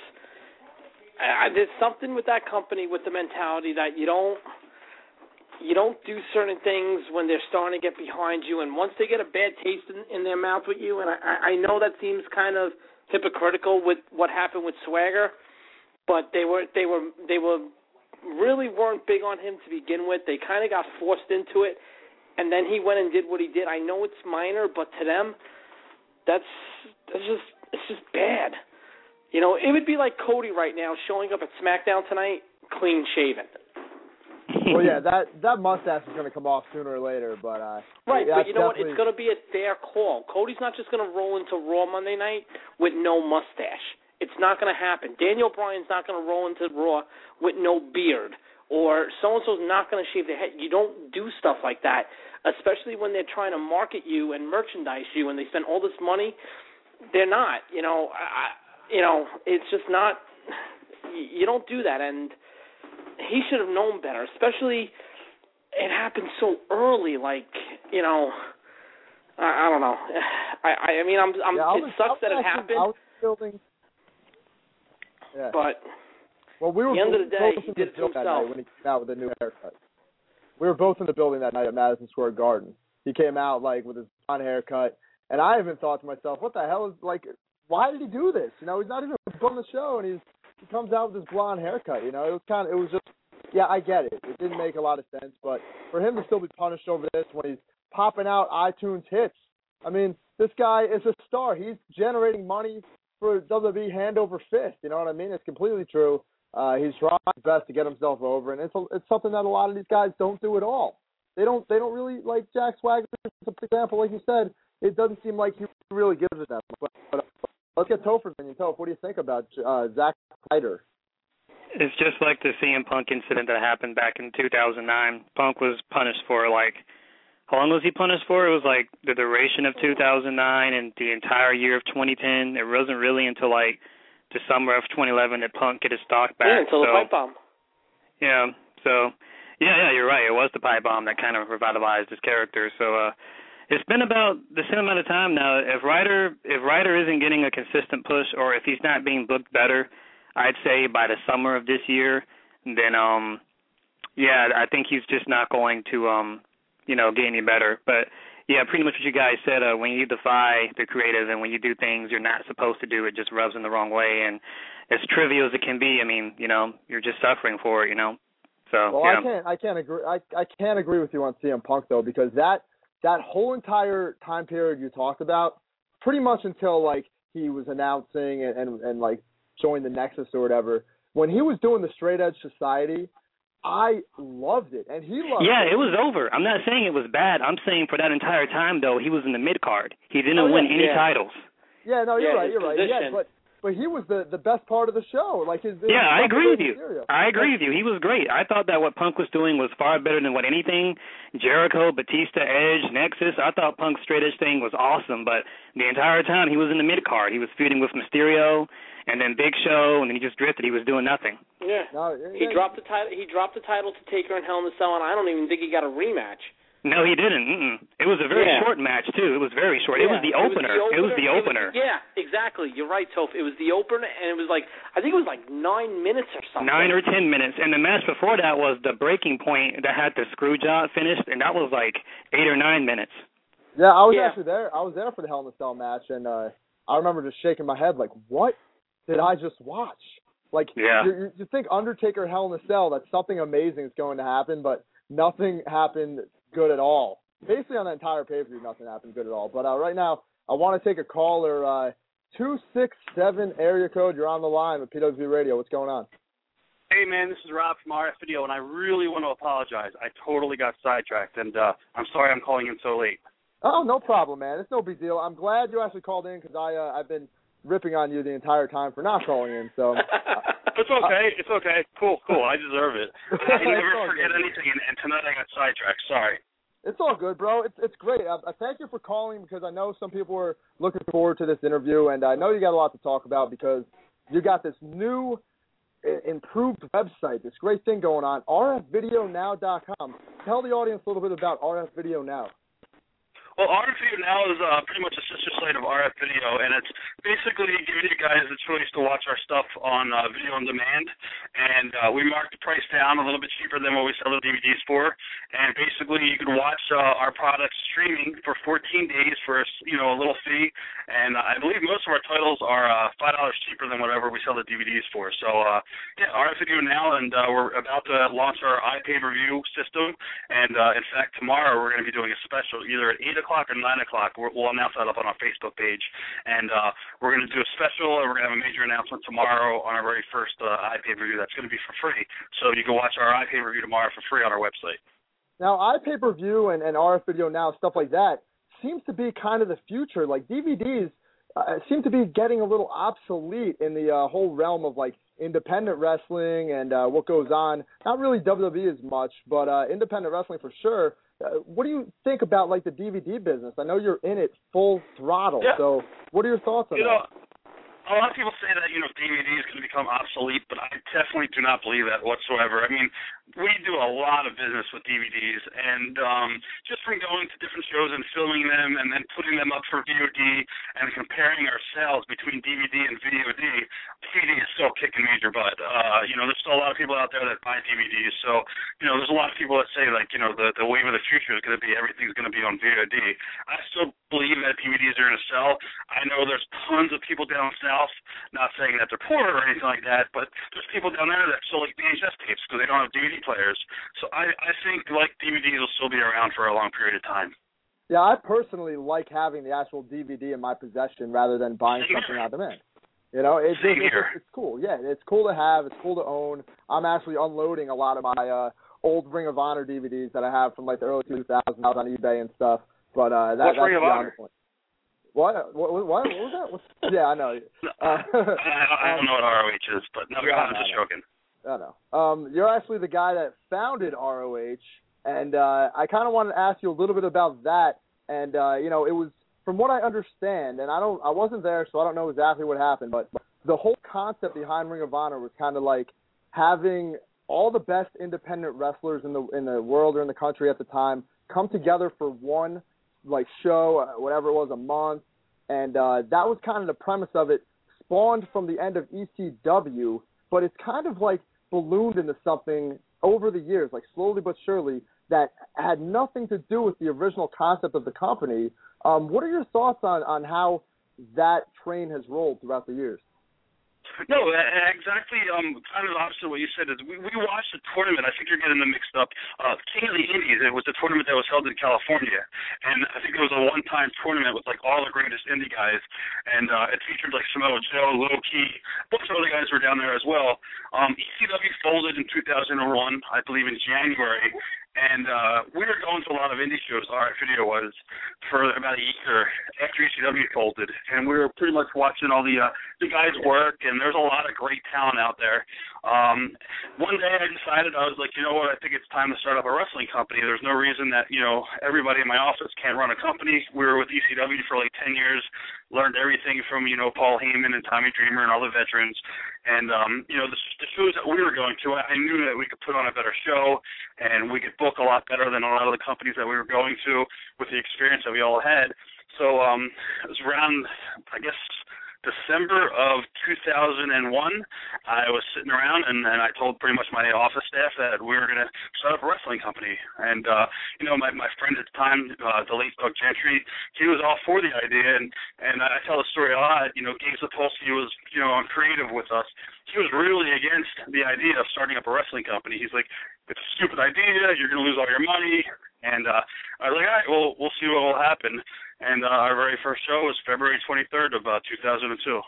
Speaker 3: uh, there's something with that company, with the mentality that you don't you don't do certain things when they're starting to get behind you, and once they get a bad taste in, in their mouth with you, and I, I know that seems kind of hypocritical with what happened with Swagger, but they were they were they were really weren't big on him to begin with. They kind of got forced into it, and then he went and did what he did. I know it's minor, but to them, that's that's just it's just bad. You know, it would be like Cody right now showing up at SmackDown tonight, clean shaven.
Speaker 1: Well, yeah, that that mustache is going to come off sooner or later, but uh,
Speaker 3: right.
Speaker 1: Yeah,
Speaker 3: but you know
Speaker 1: definitely...
Speaker 3: what? It's going to be at their call. Cody's not just going to roll into Raw Monday night with no mustache. It's not going to happen. Daniel Bryan's not going to roll into Raw with no beard, or so and so's not going to shave their head. You don't do stuff like that, especially when they're trying to market you and merchandise you, and they spend all this money. They're not. You know. I, You know, it's just not, you don't do that, and he should have known better, especially it happened so early, like, you know, I, I don't know. I, I mean, I'm, I'm,
Speaker 1: yeah,
Speaker 3: it
Speaker 1: was,
Speaker 3: sucks that it
Speaker 1: actually,
Speaker 3: happened,
Speaker 1: I was building, yeah.
Speaker 3: but
Speaker 1: well, we were
Speaker 3: at the end of the day,
Speaker 1: both
Speaker 3: he
Speaker 1: in
Speaker 3: did
Speaker 1: the
Speaker 3: it to
Speaker 1: building that
Speaker 3: himself.
Speaker 1: night when he came out with a new haircut. We were both in the building that night at Madison Square Garden. He came out, like, with his blonde haircut, and I even thought to myself, what the hell is, like, why did he do this? You know, he's not even on the show, and he's he comes out with this blonde haircut. You know, it was kind of, it was just, yeah, I get it. It didn't make a lot of sense, but for him to still be punished over this when he's popping out iTunes hits, I mean, this guy is a star. He's generating money for W W E hand over fist. You know what I mean? It's completely true. Uh, he's trying his best to get himself over, and it's a, it's something that a lot of these guys don't do at all. They don't they don't really, like Jack Swagger, for example, like you said, it doesn't seem like he really gives it that much. But, but let's get Topher's opinion. Toph, what do you think about uh, Zack Ryder?
Speaker 6: It's just like the C M Punk incident that happened back in two thousand nine. Punk was punished for, like, how long was he punished for? It was like the duration of two thousand nine and the entire year of twenty ten. It wasn't really until, like, the summer of twenty eleven that Punk get his stock back.
Speaker 3: Yeah, until
Speaker 6: so,
Speaker 3: the pipe bomb.
Speaker 6: Yeah, so, yeah, yeah, you're right. It was the pipe bomb that kind of revitalized his character. So, uh, it's been about the same amount of time now. If Ryder, if Ryder isn't getting a consistent push, or if he's not being booked better, I'd say by the summer of this year, then, um, yeah, I think he's just not going to, um, you know, get any better. But, yeah, pretty much what you guys said, uh, when you defy the creative and when you do things you're not supposed to do, it just rubs in the wrong way. And as trivial as it can be, I mean, you know, you're just suffering for it, you know. So,
Speaker 1: well,
Speaker 6: yeah.
Speaker 1: I can't, I can't agree. I, I can't agree with you on C M Punk though, because that that whole entire time period you talked about, pretty much until like he was announcing and and, and like joined the Nexus or whatever, when he was doing the Straight Edge Society, I loved it, and he loved
Speaker 6: yeah,
Speaker 1: it.
Speaker 6: Yeah, it was over. I'm not saying it was bad. I'm saying for that entire time, though, he was in the mid-card. He didn't
Speaker 1: oh, yeah,
Speaker 6: win any
Speaker 3: yeah.
Speaker 6: titles.
Speaker 1: Yeah, no, you're
Speaker 3: yeah,
Speaker 1: right, you're right.
Speaker 3: position.
Speaker 1: Yeah, but but he was the, the best part of the show. Like his, his
Speaker 6: Yeah, I agree with you.
Speaker 1: Material.
Speaker 6: I agree with you. He was great. I thought that what Punk was doing was far better than what anything Jericho, Batista, Edge, Nexus. I thought Punk's Straight Edge thing was awesome, but the entire time he was in the mid-card. He was feuding with Mysterio and then Big Show, and then he just drifted. He was doing nothing.
Speaker 3: Yeah.
Speaker 1: No, yeah,
Speaker 3: he
Speaker 1: yeah.
Speaker 3: dropped the title. He dropped the title to Taker and Hell in a Cell, and I don't even think he got a rematch.
Speaker 6: No, he didn't. Mm-mm. It was a very
Speaker 3: yeah.
Speaker 6: short match, too. It was very short.
Speaker 3: Yeah.
Speaker 6: It was the opener. It was the opener.
Speaker 3: It was, yeah, exactly. You're right, Toph. It was the opener, and it was like, I think it was like nine minutes or something.
Speaker 6: Nine or ten minutes. And the match before that was the breaking point that had the screw job finished, and that was like eight or nine minutes.
Speaker 1: Yeah, I was
Speaker 3: yeah.
Speaker 1: actually there. I was there for the Hell in a Cell match, and uh, I remember just shaking my head like, what did I just watch? Like,
Speaker 6: yeah.
Speaker 1: you, you think Undertaker Hell in a Cell, that something amazing is going to happen, but nothing happened good at all. Basically, on the entire pay-per-view, nothing happened good at all. But uh, right now, I want to take a caller. Uh, two six seven area code. You're on the line with P W B Radio. What's going on?
Speaker 8: Hey, man, this is Rob from R F Video, and I really want to apologize. I totally got sidetracked, and uh, I'm sorry I'm calling in so late.
Speaker 1: Oh, no problem, man. It's no big deal. I'm glad you actually called in because I, uh, I've been ripping on you the entire time for not calling in. So
Speaker 8: It's okay. It's okay. Cool, cool. I deserve it. I never forget
Speaker 1: good.
Speaker 8: anything, and, and tonight I got sidetracked. Sorry.
Speaker 1: It's all good, bro. It's it's great. I, I thank you for calling because I know some people are looking forward to this interview, and I know you got a lot to talk about because you got this new, improved website, this great thing going on, R F video now dot com. Tell the audience a little bit about R F Video Now.
Speaker 8: Well, R F Video Now is uh, pretty much a sister site of R F Video, and it's basically giving you guys the choice to watch our stuff on uh, video on demand. And uh, we mark the price down a little bit cheaper than what we sell the D V Ds for. And basically, you can watch uh, our products streaming for fourteen days for you know a little fee. And uh, I believe most of our titles are uh, five dollars cheaper than whatever we sell the D V Ds for. So uh, yeah, R F Video Now, and uh, we're about to launch our iPay-per-view system. And uh, in fact, tomorrow we're going to be doing a special, either at eight o'clock or nine o'clock. We're, we'll announce that up on our Facebook page. And uh, we're going to do a special, and we're going to have a major announcement tomorrow on our very first uh, iPay-per-view that's going to be for free. So you can watch our iPay-per-view tomorrow for free on our website.
Speaker 1: Now, iPay-per-view and, and R F Video Now, stuff like that, seems to be kind of the future. Like, D V Ds uh, seem to be getting a little obsolete in the uh, whole realm of, like, independent wrestling and uh, what goes on. Not really W W E as much, but uh, independent wrestling for sure. Uh, what do you think about, like, the D V D business? I know you're in it full throttle,
Speaker 8: yeah.
Speaker 1: so what are your thoughts on
Speaker 8: you
Speaker 1: that?
Speaker 8: Know, a lot of people say that, you know, D V D is going to become obsolete, but I definitely do not believe that whatsoever. I mean, we do a lot of business with D V Ds, and um, just from going to different shows and filming them and then putting them up for V O D and comparing our sales between D V D and V O D, D V D is still kicking major butt. Uh, you know, there's still a lot of people out there that buy D V Ds. So, you know, there's a lot of people that say, like, you know, the, the wave of the future is going to be everything's going to be on V O D. I still believe that D V Ds are going to sell. I know there's tons of people down south, not saying that they're poor or anything like that, but there's people down there that still like V H S tapes because they don't have D V D players. So I, I think, like, D V Ds will still be around for a long period of time.
Speaker 1: Yeah, I personally like having the actual D V D in my possession rather than buying
Speaker 8: Same
Speaker 1: something
Speaker 8: here.
Speaker 1: on demand. You know, it's,
Speaker 8: Same
Speaker 1: it's,
Speaker 8: here.
Speaker 1: it's, it's cool. Yeah, it's cool to have. It's cool to own. I'm actually unloading a lot of my uh, old Ring of Honor D V Ds that I have from, like, the early two thousands on eBay and stuff. But uh, that,
Speaker 8: What's
Speaker 1: that's
Speaker 8: Ring of
Speaker 1: beyond
Speaker 8: Honor?
Speaker 1: the point. What? What, what, what was that? What's, yeah, I know. Uh,
Speaker 8: I, I don't know what R O H is, but no,
Speaker 1: yeah,
Speaker 8: I'm just
Speaker 1: I
Speaker 8: joking.
Speaker 1: I know. Um, you're actually the guy that founded R O H, and uh, I kind of wanted to ask you a little bit about that. And uh, you know, it was, from what I understand, and I don't, I wasn't there, so I don't know exactly what happened, but the whole concept behind Ring of Honor was kind of like having all the best independent wrestlers in the in the world or in the country at the time come together for one, like, show, whatever it was, a month, and uh, that was kind of the premise of it. Spawned from the end of E C W, but it's kind of like ballooned into something over the years, like slowly but surely, that had nothing to do with the original concept of the company. Um, what are your thoughts on, on how that train has rolled throughout the years?
Speaker 8: No, exactly. Um, kind of the opposite of what you said is we, we watched a tournament. I think you're getting them mixed up. Uh, King of the Indies. It was a tournament that was held in California, and I think it was a one-time tournament with like all the greatest indie guys, and uh, it featured like Samoa Joe, Low Ki, a bunch of other guys were down there as well. Um, E C W folded in two thousand one, I believe, in January. And uh, we were going to a lot of indie shows, R F Video was, for about a year after E C W folded. And we were pretty much watching all the uh, the guys work, and there's a lot of great talent out there. Um, one day I decided, I was like, you know what, I think it's time to start up a wrestling company. There's no reason that, you know, everybody in my office can't run a company. We were with E C W for like ten years, learned everything from, you know, Paul Heyman and Tommy Dreamer and all the veterans. And, um, you know, the, the shows that we were going to, I knew that we could put on a better show, and we could book a lot better than a lot of the companies that we were going to with the experience that we all had. So um, it was around, I guess, December of two thousand one, I was sitting around, and, and I told pretty much my office staff that we were going to start up a wrestling company. And, uh, you know, my, my friend at the time, uh, the late Doug Gentry, he was all for the idea. And, and I tell the story a lot. You know, Gabe Sapolsky was, you know, creative with us. He was really against the idea of starting up a wrestling company. He's like, it's a stupid idea. You're going to lose all your money. And uh, I was like, all right, well, we'll see what will happen. And uh, our very first show was February twenty-third of uh, two thousand two.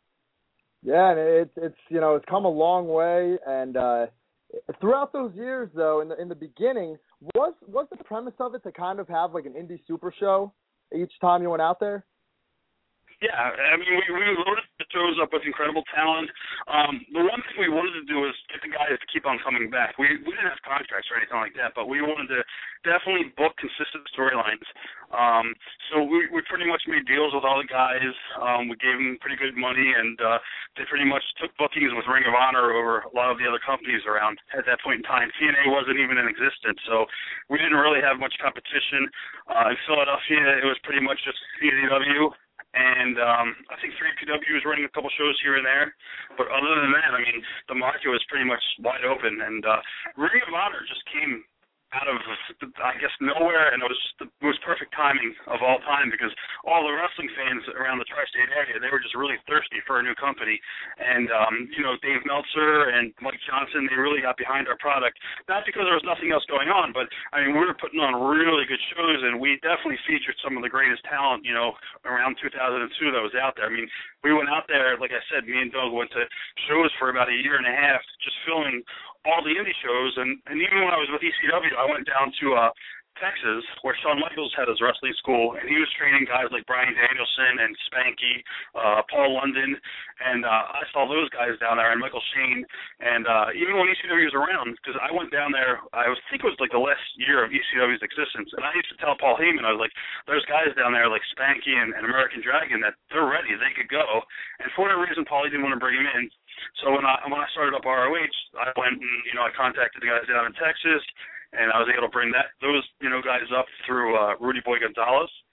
Speaker 1: Yeah, and it's it's you know it's come a long way. And uh, throughout those years, though, in the in the beginning, was was the premise of it to kind of have like an indie super show each time you went out there?
Speaker 8: Yeah, I mean, we, we loaded the shows up with incredible talent. Um, the one thing we wanted to do was get the guys to keep on coming back. We we didn't have contracts or anything like that, but we wanted to definitely book consistent storylines. Um, so we, we pretty much made deals with all the guys. Um, we gave them pretty good money, and uh, they pretty much took bookings with Ring of Honor over a lot of the other companies around at that point in time. T N A wasn't even in existence, so we didn't really have much competition. Uh, in Philadelphia, it was pretty much just C Z W. And um, I think three P W was running a couple shows here and there. But other than that, I mean, the market was pretty much wide open. And uh, Ring of Honor just came out of, I guess, nowhere, and it was just the most perfect timing of all time because all the wrestling fans around the tri-state area, they were just really thirsty for a new company. And, um, you know, Dave Meltzer and Mike Johnson, they really got behind our product, not because there was nothing else going on, but, I mean, we were putting on really good shows, and we definitely featured some of the greatest talent, you know, around two thousand two that was out there. I mean, we went out there, like I said, me and Doug went to shows for about a year and a half just filming all the indie shows, and, and even when I was with E C W, I went down to uh, Texas, where Shawn Michaels had his wrestling school, and he was training guys like Bryan Danielson and Spanky, uh, Paul London, and uh, I saw those guys down there, and Michael Shane, and uh, even when E C W was around, because I went down there, I was, think it was like the last year of E C W's existence, and I used to tell Paul Heyman, I was like, there's guys down there like Spanky and, and American Dragon that they're ready, they could go, and for whatever reason, Paulie didn't want to bring him in. So when I when I started up R O H, I went and, you know, I contacted the guys down in Texas, and I was able to bring that those, you know, guys up through uh, Rudy Boy Gonzalez.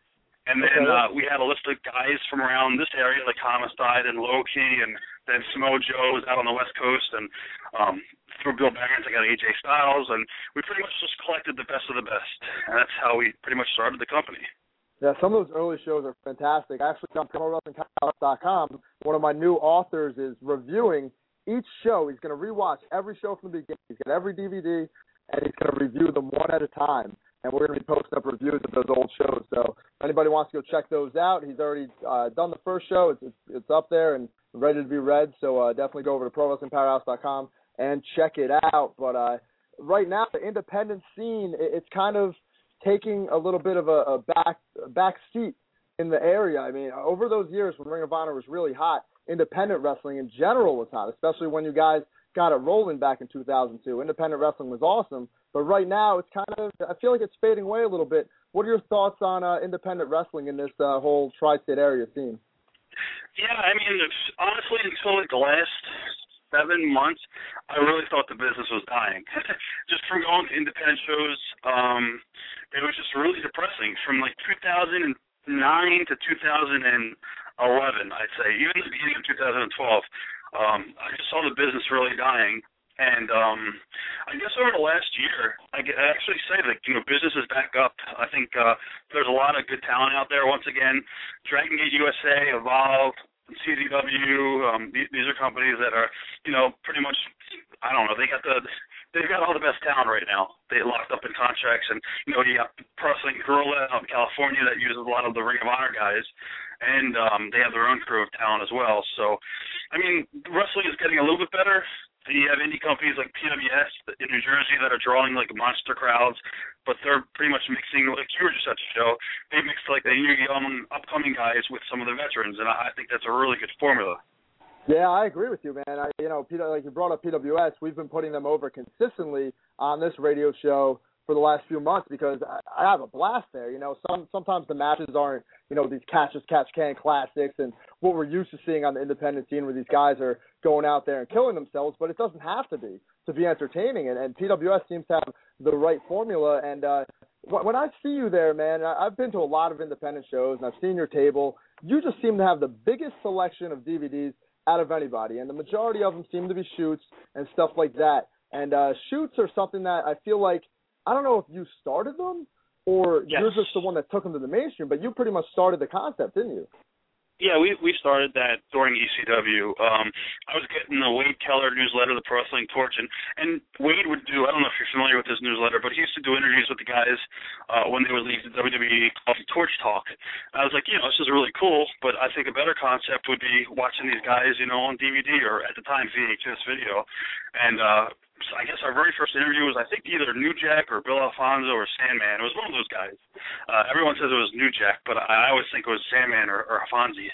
Speaker 8: And then uh, we had a list of guys from around this area, like Homicide and Low-Key, and then Samoa Joe was out on the West Coast, and um, through Bill Barons, I got A J Styles, and we pretty much just collected the best of the best, and that's how we pretty much started the company.
Speaker 1: Yeah, some of those early shows are fantastic. Actually, on Pro Wrestling Powerhouse dot com, one of my new authors is reviewing each show. He's going to rewatch every show from the beginning. He's got every D V D, and he's going to review them one at a time. And we're going to be posting up reviews of those old shows. So if anybody wants to go check those out, he's already uh, done the first show. It's, it's it's up there and ready to be read. So uh, definitely go over to Pro Wrestling Powerhouse dot com and check it out. But uh, right now, the independent scene, it, it's kind of taking a little bit of a, a back a back seat in the area. I mean, over those years when Ring of Honor was really hot, independent wrestling in general was hot, especially when you guys got it rolling back in two thousand two. Independent wrestling was awesome. But right now, it's kind of, I feel like it's fading away a little bit. What are your thoughts on uh, independent wrestling in this uh, whole tri-state area scene?
Speaker 8: Yeah, I mean, it's, honestly, until like the last seven months, I really thought the business was dying. Just from going to independent shows, um, it was just really depressing. From like two thousand nine to two thousand eleven, I'd say, even the beginning of two thousand twelve, um, I just saw the business really dying. And um, I guess over the last year, I, get, I actually say that, you know, business is back up. I think uh, there's a lot of good talent out there. Once again, Dragon Gate U S A, Evolve, C Z W, um, these, these are companies that are, you know, pretty much, I don't know, they got the, they've got all the best talent right now. They locked up in contracts, and, you know, you got Pro Wrestling Guerrilla out in California that uses a lot of the Ring of Honor guys, and um, they have their own crew of talent as well. So, I mean, wrestling is getting a little bit better. You have indie companies like P W S in New Jersey that are drawing like monster crowds, but they're pretty much mixing, like you were just at the show, they mixed like the new young upcoming guys with some of the veterans, and I think that's a really good formula.
Speaker 1: Yeah, I agree with you, man. I, you know, like you brought up P W S, we've been putting them over consistently on this radio show for the last few months because I, I have a blast there. You know, some sometimes the matches aren't, you know, these catch as catch can classics and what we're used to seeing on the independent scene where these guys are going out there and killing themselves, but it doesn't have to be to be entertaining. And, and P W S seems to have the right formula. And uh, when I see you there, man, I've been to a lot of independent shows and I've seen your table. You just seem to have the biggest selection of D V Ds out of anybody, and the majority of them seem to be shoots and stuff like that. And uh, shoots are something that I feel like, I don't know if you started them or
Speaker 8: yes.
Speaker 1: you're just the one that took them to the mainstream, but you pretty much started the concept, didn't you?
Speaker 8: Yeah, we we started that during E C W. Um, I was getting the Wade Keller newsletter, the Pro Wrestling Torch, and, and Wade would do, I don't know if you're familiar with his newsletter, but he used to do interviews with the guys uh, when they would leave the W W E called Torch Talk. And I was like, you know, this is really cool, but I think a better concept would be watching these guys, you know, on D V D or at the time V H S video. And uh, so I guess our very first interview was, I think, either New Jack or Bill Alfonso or Sandman. It was one of those guys. Uh, everyone says it was New Jack, but I, I always think it was Sandman or, or Alfonsi.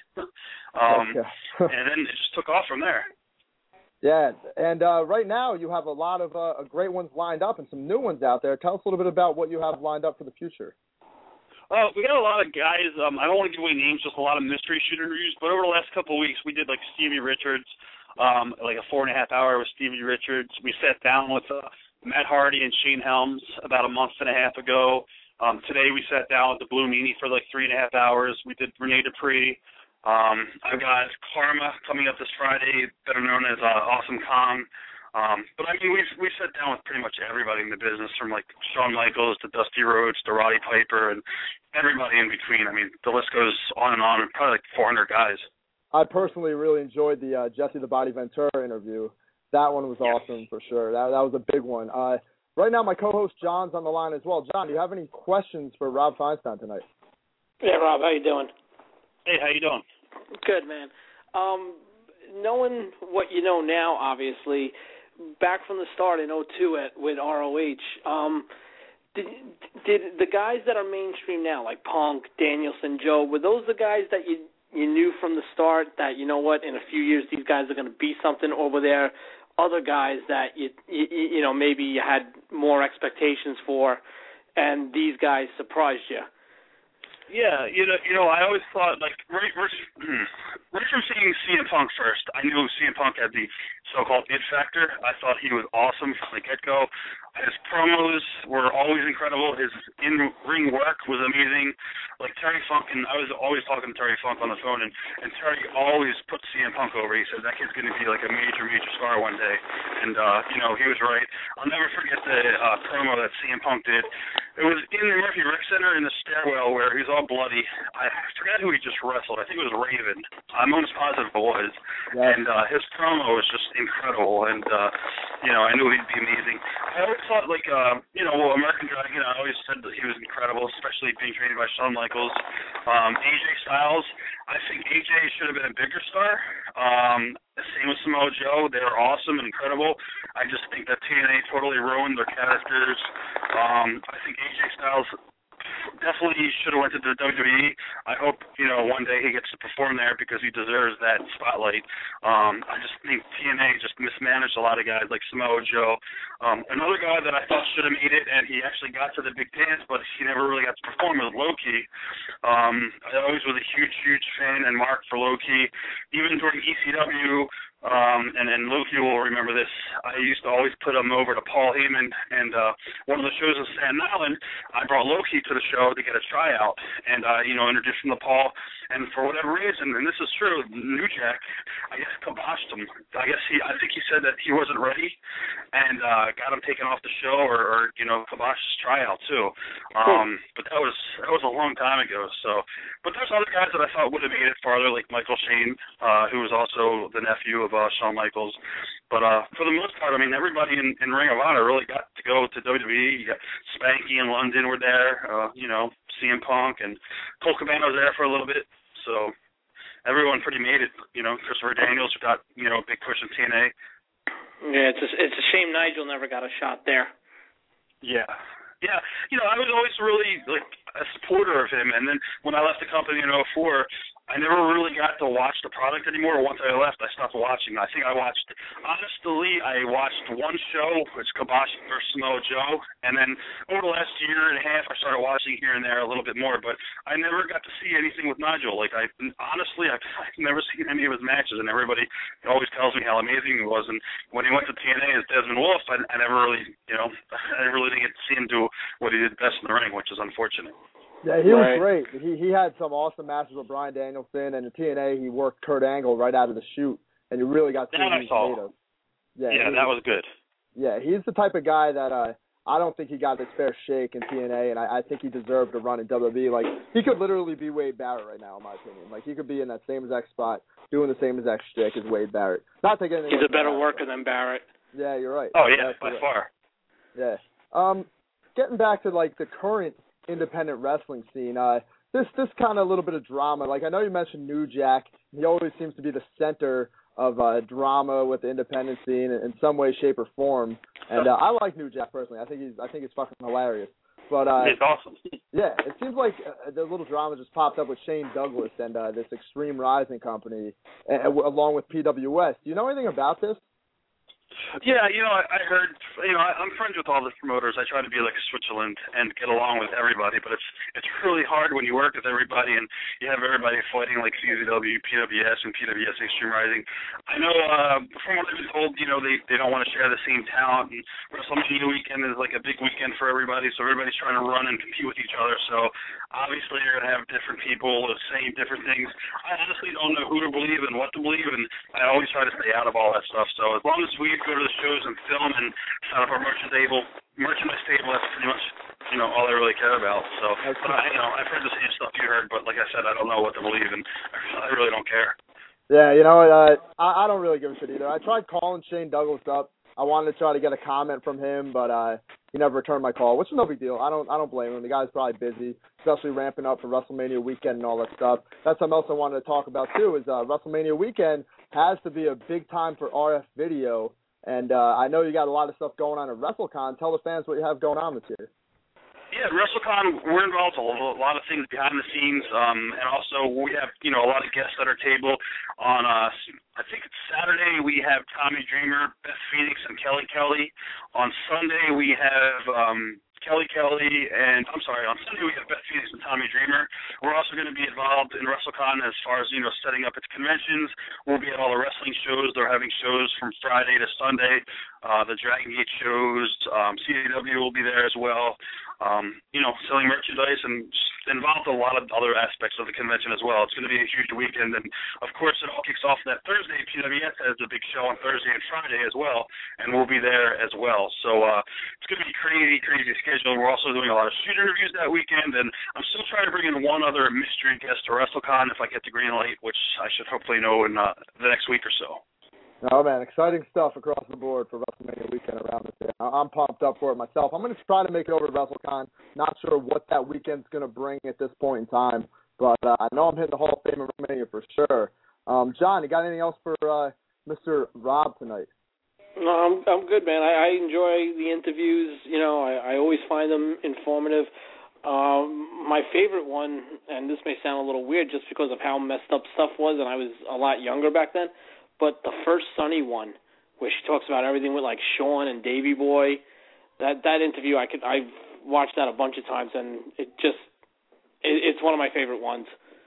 Speaker 8: um, and then it just took off from there.
Speaker 1: Yeah, and uh, right now you have a lot of uh, great ones lined up and some new ones out there. Tell us a little bit about what you have lined up for the future.
Speaker 8: Uh, we got a lot of guys. Um, I don't want to give away names, just a lot of mystery shoot interviews. But over the last couple of weeks, we did like Stevie Richards. Um, like a four and a half hour with Stevie Richards. We sat down with uh, Matt Hardy and Shane Helms about a month and a half ago. Um, today we sat down with the Blue Meanie for like three and a half hours. We did Rene Dupree. Um, I've got Karma coming up this Friday, better known as uh, Awesome Kong. Um, but I mean, we've we've sat down with pretty much everybody in the business, from like Shawn Michaels to Dusty Rhodes to Roddy Piper and everybody in between. I mean, the list goes on and on, and probably like four hundred guys.
Speaker 1: I personally really enjoyed the uh, Jesse the Body Ventura interview. That one was
Speaker 8: yes.
Speaker 1: awesome for sure. That that was a big one. Uh, right now, my co-host John's on the line as well. John, do you have any questions for Rob Feinstein tonight?
Speaker 3: Yeah, Rob, how you doing?
Speaker 8: Hey, how you doing?
Speaker 3: Good, man. Um, knowing what you know now, obviously, back from the start in oh two at with R O H, um, did did the guys that are mainstream now, like Punk, Danielson, Joe, were those the guys that you you knew from the start that, you know what, in a few years these guys are going to be something, or were there other guys that you, you you know maybe you had more expectations for, and these guys surprised you?
Speaker 8: Yeah, you know, you know, I always thought like right, right, right from seeing C M Punk first, I knew C M Punk had the so-called it factor. I thought he was awesome from the get-go. His promos were always incredible. His in-ring work was amazing. Like Terry Funk, and I was always talking to Terry Funk on the phone, and, and Terry always put C M Punk over. He said that kid's going to be like a major, major star one day. And, uh, you know, he was right. I'll never forget the uh, promo that C M Punk did. It was in the Murphy Rec Center in the stairwell where he was all bloody. I forgot who he just wrestled. I think it was Raven. I'm almost positive it was.
Speaker 1: Yeah.
Speaker 8: And uh, his promo was just incredible. And, uh, you know, I knew he'd be amazing. I always thought, like, uh, you know, well, American Dragon, I always said that he was incredible, especially being trained by Shawn Michaels. Um, A J Styles, I think A J should have been a bigger star. Um, same with Samoa Joe. They're awesome and incredible. I just think that T N A totally ruined their characters. Um, I think A J Styles definitely should have went to the W W E. I hope, you know, one day he gets to perform there because he deserves that spotlight. Um, I just think T N A just mismanaged a lot of guys like Samoa Joe. Um, another guy that I thought should have made it, and he actually got to the big dance, but he never really got to perform, was Low-Ki. Um, I always was a huge, huge fan and mark for Low-Ki. Even during E C W, Um, and, and Low-Ki will remember this. I used to always put him over to Paul Heyman, and uh, one of the shows in Staten Island, I brought Low-Ki to the show to get a tryout, and, uh, you know, introduced him to Paul, and for whatever reason, and this is true, New Jack, I guess, kiboshed him. I guess he, I think he said that he wasn't ready, and uh, got him taken off the show, or, or you know, kiboshed his tryout, too. Um, but that was, that was a long time ago, so. But there's other guys that I thought would have made it farther, like Michael Shane, uh, who was also the nephew of Uh, Shawn Michaels. But uh, for the most part, I mean, everybody in, in Ring of Honor really got to go to W W E. You got Spanky and London were there, uh, you know, C M Punk, and Colt Cabana was there for a little bit. So everyone pretty made it. You know, Christopher Daniels got, you know, a big push in T N A.
Speaker 3: Yeah, it's a, it's a shame Nigel never got a shot there.
Speaker 8: Yeah. Yeah, you know, I was always really, like, a supporter of him, and then when I left the company in oh four, I never really got to watch the product anymore. Once I left, I stopped watching. I think I watched, honestly, I watched one show, which was Kibosh versus Samoa Joe, and then over the last year and a half, I started watching here and there a little bit more, but I never got to see anything with Nigel. Like, I honestly, I've, I've never seen any of his matches, and everybody always tells me how amazing he was, and when he went to T N A as Desmond Wolfe, I, I never really, you know, I never really didn't get to see him do what he did best in the ring, which is unfortunate.
Speaker 1: Yeah, he
Speaker 3: right.
Speaker 1: was great. He he had some awesome matches with Bryan Danielson, and in T N A he worked Kurt Angle right out of the chute, and you really got to see what he's made of.
Speaker 8: Yeah, yeah, that was good.
Speaker 1: Yeah, he's the type of guy that uh, I don't think he got his fair shake in T N A, and I, I think he deserved to run in W W E. Like, he could literally be Wade Barrett right now, in my opinion. Like, he could be in that same exact spot, doing the same exact shtick as Wade Barrett. Not taking anything.
Speaker 3: He's a better worker than Barrett.
Speaker 1: Yeah, you're right.
Speaker 8: Oh, yeah,
Speaker 1: That's
Speaker 8: by
Speaker 1: right.
Speaker 8: far.
Speaker 1: Yeah. Um, getting back to, like, the current independent wrestling scene, uh, this this kind of a little bit of drama. Like, I know you mentioned New Jack. He always seems to be the center of uh, drama with the independent scene in, in some way, shape, or form. And uh, I like New Jack personally. I think he's I think he's fucking hilarious. But uh,
Speaker 8: he's awesome.
Speaker 1: Yeah, it seems like uh, the little drama just popped up with Shane Douglas and uh, this Extreme Rising company, uh, along with P W S. Do you know anything about this?
Speaker 8: Yeah, you know, I, I heard, you know, I, I'm friends with all the promoters. I try to be like Switzerland and get along with everybody, but it's it's really hard when you work with everybody and you have everybody fighting like C Z W, P W S, and P W S Extreme Rising. I know, uh, from what I've been told, you know, they, they don't want to share the same talent, and WrestleMania weekend is like a big weekend for everybody, so everybody's trying to run and compete with each other, so obviously you're going to have different people saying different things. I honestly don't know who to believe and what to believe, and I always try to stay out of all that stuff, so as long as we go to the shows and film and set up our merchandise table, merchandise table, that's pretty much, you know, all I really care about. So, but I, you know, I've heard the same stuff you heard, but like I said, I don't know what to believe, and I really don't care.
Speaker 1: Yeah, you know, uh, I, I don't really give a shit either. I tried calling Shane Douglas up. I wanted to try to get a comment from him, but uh, he never returned my call, which is no big deal. I don't, I don't blame him. The guy's probably busy, especially ramping up for WrestleMania weekend and all that stuff. That's something else I wanted to talk about too. Is uh, WrestleMania weekend has to be a big time for R F Video. And uh, I know you got a lot of stuff going on at WrestleCon. Tell the fans what you have going on this year.
Speaker 8: Yeah, WrestleCon, we're involved in a lot of things behind the scenes, um, and also we have, you know, a lot of guests at our table. On, uh, I think it's Saturday, we have Tommy Dreamer, Beth Phoenix, and Kelly Kelly. On Sunday, we have um, Kelly Kelly, and I'm sorry, on Sunday we have Beth Phoenix and Tommy Dreamer. We're also going to be involved in WrestleCon as far as, you know, setting up its conventions. We'll be at all the wrestling shows. They're having shows from Friday to Sunday. Uh, the Dragon Gate shows, um, C A W will be there as well. Um, you know, selling merchandise and just involved in a lot of other aspects of the convention as well. It's going to be a huge weekend, and of course it all kicks off that Thursday. P W S has a big show on Thursday and Friday as well, and we'll be there as well. So uh, it's going to be a crazy, crazy schedule. We're also doing a lot of shoot interviews that weekend, and I'm still trying to bring in one other mystery guest to WrestleCon if I get the green light, which I should hopefully know in uh, the next week or so.
Speaker 1: Oh, man, exciting stuff across the board for WrestleMania weekend around this day. I'm pumped up for it myself. I'm going to try to make it over to WrestleCon. Not sure what that weekend's going to bring at this point in time, but uh, I know I'm hitting the Hall of Fame of WrestleMania for sure. Um, John, you got anything else for uh, Mister Rob tonight?
Speaker 3: No, I'm I'm good, man. I, I enjoy the interviews. You know, I, I always find them informative. Um, my favorite one, and this may sound a little weird just because of how messed up stuff was, and I was a lot younger back then, but the first Sunny one, where she talks about everything with like Sean and Davey Boy, that that interview, I could I've watched that a bunch of times, and it just it, it's one of my favorite ones.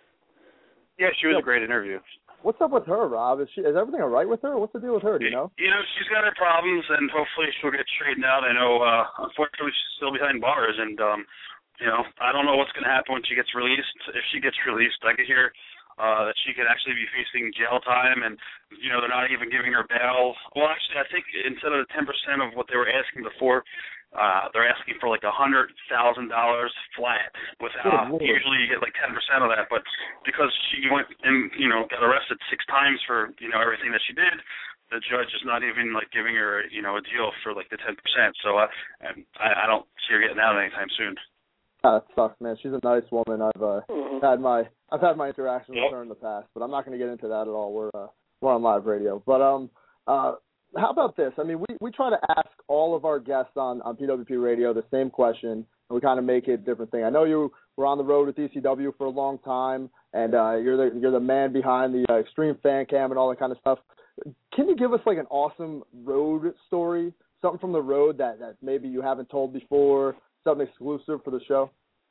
Speaker 8: Yeah, she was a great interview.
Speaker 1: What's up with her, Rob? Is she is everything all right with her? What's the deal with her? Do you know?
Speaker 8: You know, she's got her problems, and hopefully she'll get straightened out. I know, uh, unfortunately, she's still behind bars, and um, you know, I don't know what's going to happen when she gets released. If she gets released, I could hear uh, that she could actually be facing jail time, and you know, they're not even giving her bail. Well, actually, I think instead of the ten percent of what they were asking before, uh, they're asking for like a hundred thousand dollars flat. Without usually you get like ten percent of that, but because she went and you know got arrested six times for you know everything that she did, the judge is not even like giving her you know a deal for like the ten percent. So uh, I, I don't see her getting out anytime soon.
Speaker 1: Uh, that sucks, man. She's a nice woman. I've uh, mm-hmm. had my I've had my interactions
Speaker 8: yep.
Speaker 1: with her in the past, but I'm not going to get into that at all. We're uh, we're on live radio, but um uh. How about this? I mean, we, we try to ask all of our guests on, on P W P Radio the same question, and we kind of make it a different thing. I know you were on the road with E C W for a long time, and uh, you're the you're the man behind the uh, Extreme Fan Cam and all that kind of stuff. Can you give us like an awesome road story, something from the road that, that maybe you haven't told before, something exclusive for the show?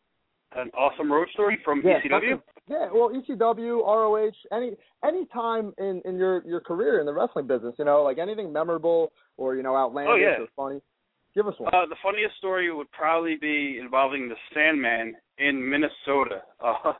Speaker 8: An awesome road story from
Speaker 1: yeah,
Speaker 8: E C W?
Speaker 1: Yeah, well, E C W, R O H, any any time in, in your, your career in the wrestling business, you know, like anything memorable or, you know, outlandish
Speaker 8: oh, yeah.
Speaker 1: or funny. Give us one.
Speaker 8: Uh, the funniest story would probably be involving the Sandman in Minnesota. Uh,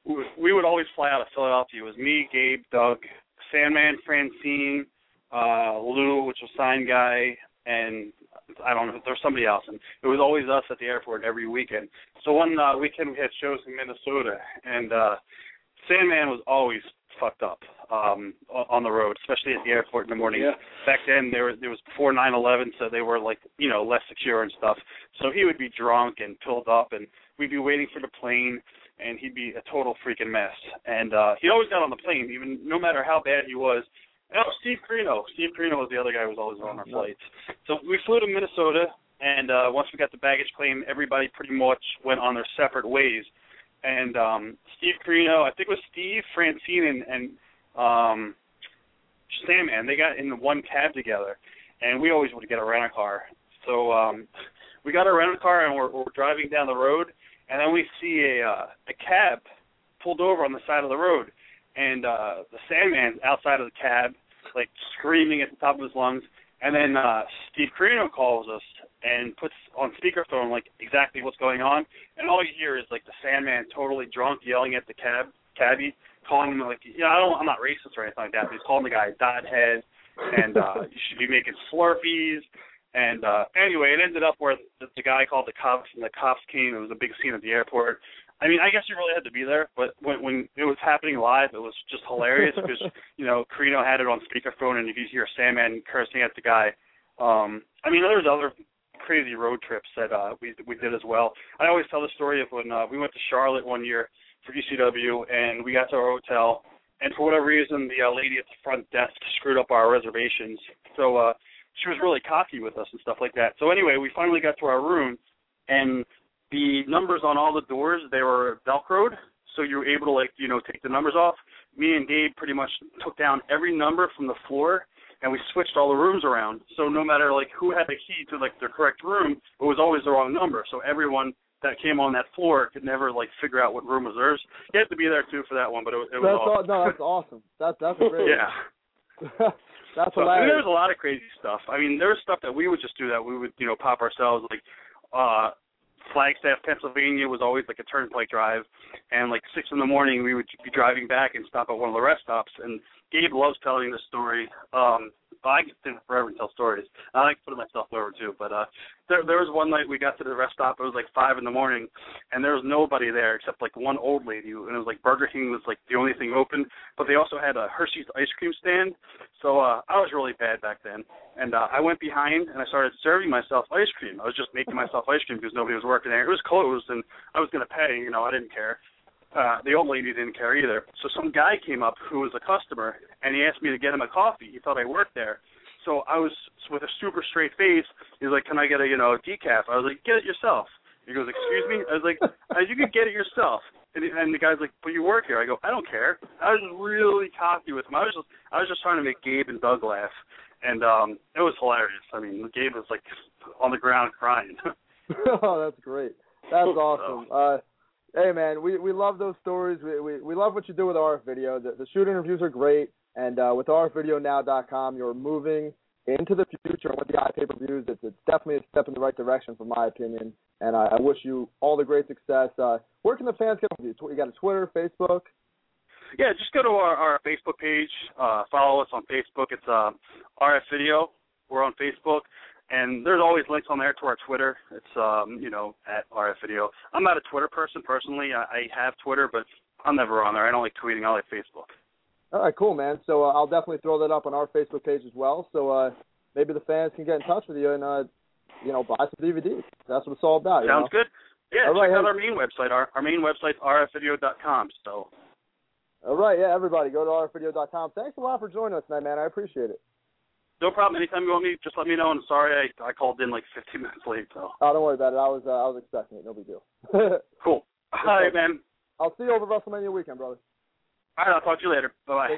Speaker 8: we would always fly out of Philadelphia. It was me, Gabe, Doug, Sandman, Francine, uh, Lou, which was Sign Guy, and I don't know, there was somebody else. And it was always us at the airport every weekend. So one uh, weekend we had shows in Minnesota, and uh, Sandman was always fucked up um, on the road, especially at the airport in the morning.
Speaker 3: Yeah.
Speaker 8: Back then, there was, it was before nine eleven, so they were, like, you know, less secure and stuff. So he would be drunk and pilled up, and we'd be waiting for the plane, and he'd be a total freaking mess. And uh, he always got on the plane, even no matter how bad he was. Oh, Steve Carino. Steve Carino was the other guy who was always on our flights. So we flew to Minnesota, and uh, once we got the baggage claim, everybody pretty much went on their separate ways. And um, Steve Carino, I think it was Steve, Francine, and, and um, Sandman, they got in the one cab together, and we always would get a rental car. So um, we got a rental car, and we're, we're driving down the road, and then we see a uh, a cab pulled over on the side of the road. And uh, the Sandman's outside of the cab, like screaming at the top of his lungs. And then uh, Steve Carino calls us and puts on speakerphone like exactly what's going on. And all you hear is like the Sandman totally drunk yelling at the cab cabbie, calling him like, you know, I don't, I'm not racist or anything like that. But he's calling the guy a dodhead, and uh, you should be making Slurpees. And uh, anyway, it ended up where the, the guy called the cops, and the cops came. It was a big scene at the airport. I mean, I guess you really had to be there, but when, when it was happening live, it was just hilarious because, you know, Carino had it on speakerphone, and you could hear Sandman cursing at the guy. Um, I mean, there's other crazy road trips that uh, we we did as well. I always tell the story of when uh, we went to Charlotte one year for E C W, and we got to our hotel, and for whatever reason, the uh, lady at the front desk screwed up our reservations. So uh, she was really cocky with us and stuff like that. So anyway, we finally got to our room, and the numbers on all the doors, they were Velcroed, so you were able to, like, you know, take the numbers off. Me and Gabe pretty much took down every number from the floor and we switched all the rooms around. So no matter like who had the key to like the correct room, it was always the wrong number. So everyone that came on that floor could never like figure out what room was theirs. You had to be there too for that one, but it, it was
Speaker 1: that's
Speaker 8: awesome.
Speaker 1: All, no, that's awesome. That's that's a great.
Speaker 8: Yeah.
Speaker 1: That's
Speaker 8: so,
Speaker 1: hilarious.
Speaker 8: I mean, there was a lot of crazy stuff. I mean, there was stuff that we would just do that we would, you know, pop ourselves. Like uh, Flagstaff, Pennsylvania was always like a turnpike drive, and like six in the morning we would be driving back and stop at one of the rest stops. And Gabe loves telling this story. Um, I can sit forever and tell stories. I like putting myself over too. But uh, there, there was one night we got to the rest stop. It was like five in the morning, and there was nobody there except like one old lady. And it was like Burger King was like the only thing open, but they also had a Hershey's ice cream stand. So uh, I was really bad back then, and uh, I went behind and I started serving myself ice cream. I was just making myself ice cream because nobody was working there. It was closed, and I was going to pay. You know, I didn't care. Uh, the old lady didn't care either. So some guy came up who was a customer, and he asked me to get him a coffee. He thought I worked there. So I was, with a super straight face, he was like, can I get a, you know, decaf? I was like, get it yourself. He goes, excuse me? I was like, you can get it yourself. And, he, and the guy's like, but you work here. I go, I don't care. I was really cocky with him. I was just, I was just trying to make Gabe and Doug laugh. And um, it was hilarious. I mean, Gabe was like on the ground crying.
Speaker 1: Oh, that's great. That's awesome. Uh, Hey, man, we, we love those stories. We, we we love what you do with R F Video. The, the shoot interviews are great, and uh, with R F video now dot com, you're moving into the future with the iPay-per-views. It's, it's definitely a step in the right direction, from my opinion, and I, I wish you all the great success. Uh, where can the fans get with you? You got a Twitter, Facebook?
Speaker 8: Yeah, just go to our, our Facebook page. Uh, follow us on Facebook. It's uh, R F Video. We're on Facebook. And there's always links on there to our Twitter. It's, um, you know, at R F Video. I'm not a Twitter person personally. I, I have Twitter, but I'm never on there. I don't like tweeting. I like Facebook.
Speaker 1: All right, cool, man. So uh, I'll definitely throw that up on our Facebook page as well. So uh, maybe the fans can get in touch with you and, uh, you know, buy some D V Ds. That's what it's all about.
Speaker 8: Sounds
Speaker 1: you know?
Speaker 8: good. Yeah,
Speaker 1: all
Speaker 8: check
Speaker 1: right,
Speaker 8: out
Speaker 1: hey.
Speaker 8: our main website. Our, our main website's R F video dot com. So.
Speaker 1: All right, yeah, everybody, go to R F video dot com. Thanks a lot for joining us tonight, man. I appreciate it.
Speaker 8: No problem. Anytime you want me, just let me know. And sorry I, I called in like fifteen minutes late. So.
Speaker 1: Oh, don't worry about it. I was uh, I was expecting it. No big deal.
Speaker 8: Cool. All right, man.
Speaker 1: I'll see you over WrestleMania weekend, brother.
Speaker 8: All right, I'll talk to you later. Bye-bye.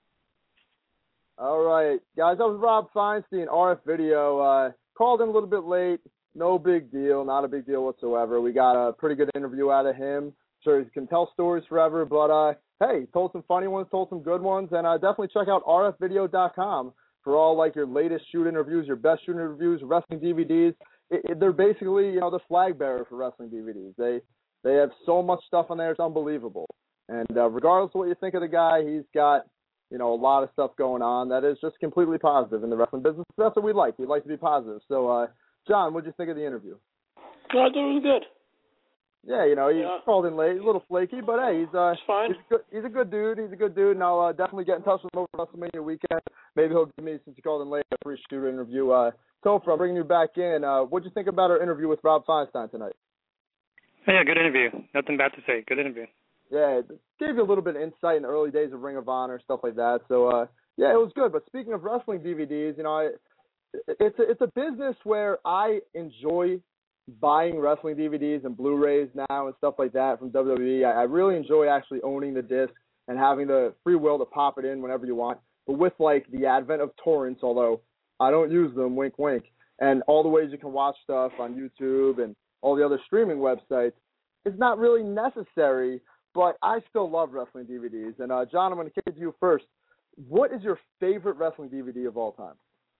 Speaker 1: All right, guys, that was Rob Feinstein, R F Video. Uh, called in a little bit late. No big deal. Not a big deal whatsoever. We got a pretty good interview out of him. Sure, he can tell stories forever, but, uh, hey, told some funny ones, told some good ones, and uh, definitely check out R F video dot com. For all, like, your latest shoot interviews, your best shoot interviews, wrestling D V Ds. It, it, they're basically, you know, the flag bearer for wrestling D V Ds. They they have so much stuff on there, it's unbelievable. And uh, regardless of what you think of the guy, he's got, you know, a lot of stuff going on that is just completely positive in the wrestling business. That's what we like. We like to be positive. So, uh, John, what did you think of the interview?
Speaker 3: I thought it was good.
Speaker 1: Yeah, you know, he
Speaker 3: yeah.
Speaker 1: called in late, a little flaky, but hey, he's uh,
Speaker 3: it's fine.
Speaker 1: He's a, good, he's a good dude. He's a good dude, and I'll uh, definitely get in touch with him over WrestleMania weekend. Maybe he'll give me, since he called in late, a free shooter interview. Uh, Topher, I'm bringing you back in. Uh, what'd you think about our interview with Rob Feinstein tonight?
Speaker 6: Yeah, good interview. Nothing bad to say. Good interview.
Speaker 1: Yeah, it gave you a little bit of insight in the early days of Ring of Honor, stuff like that. So, uh, yeah, it was good. But speaking of wrestling D V Ds, you know, I, it's a, it's a business where I enjoy buying wrestling D V Ds and Blu-rays now and stuff like that from W W E. I, I really enjoy actually owning the disc and having the free will to pop it in whenever you want. But with, like, the advent of torrents, although I don't use them, wink, wink, and all the ways you can watch stuff on YouTube and all the other streaming websites, it's not really necessary, but I still love wrestling D V Ds. And, uh, John, I'm going to kick it to you first. What is your favorite wrestling D V D of all time?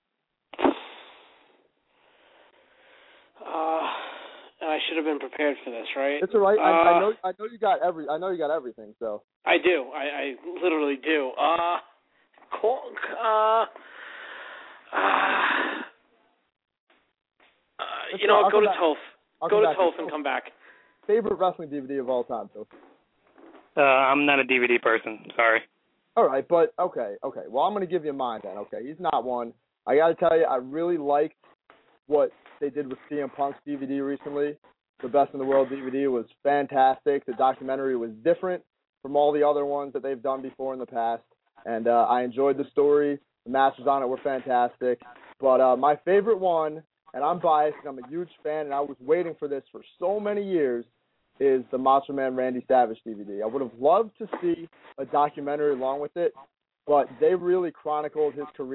Speaker 3: Uh, I should have been prepared for this, right?
Speaker 1: It's all right.
Speaker 3: Uh,
Speaker 1: I, I know. I know you got every. I know you got everything. So
Speaker 3: I do. I, I literally do. Uh, call, uh, uh, uh you know,
Speaker 1: I'll
Speaker 3: go to
Speaker 1: back.
Speaker 3: Toph. Go to Toph and come back.
Speaker 1: Favorite wrestling D V D of all time, Toph?
Speaker 6: Uh, I'm not a D V D person. Sorry.
Speaker 1: All right, but okay, okay. Well, I'm going to give you mine then. Okay, he's not one. I got to tell you, I really liked what they did with C M Punk's D V D recently. The Best in the World D V D was fantastic. The documentary was different from all the other ones that they've done before in the past, and uh, I enjoyed the story. The matches on it were fantastic. But uh, my favorite one, and I'm biased, and I'm a huge fan, and I was waiting for this for so many years, is the Macho Man Randy Savage D V D. I would have loved to see a documentary along with it, but they really chronicled his career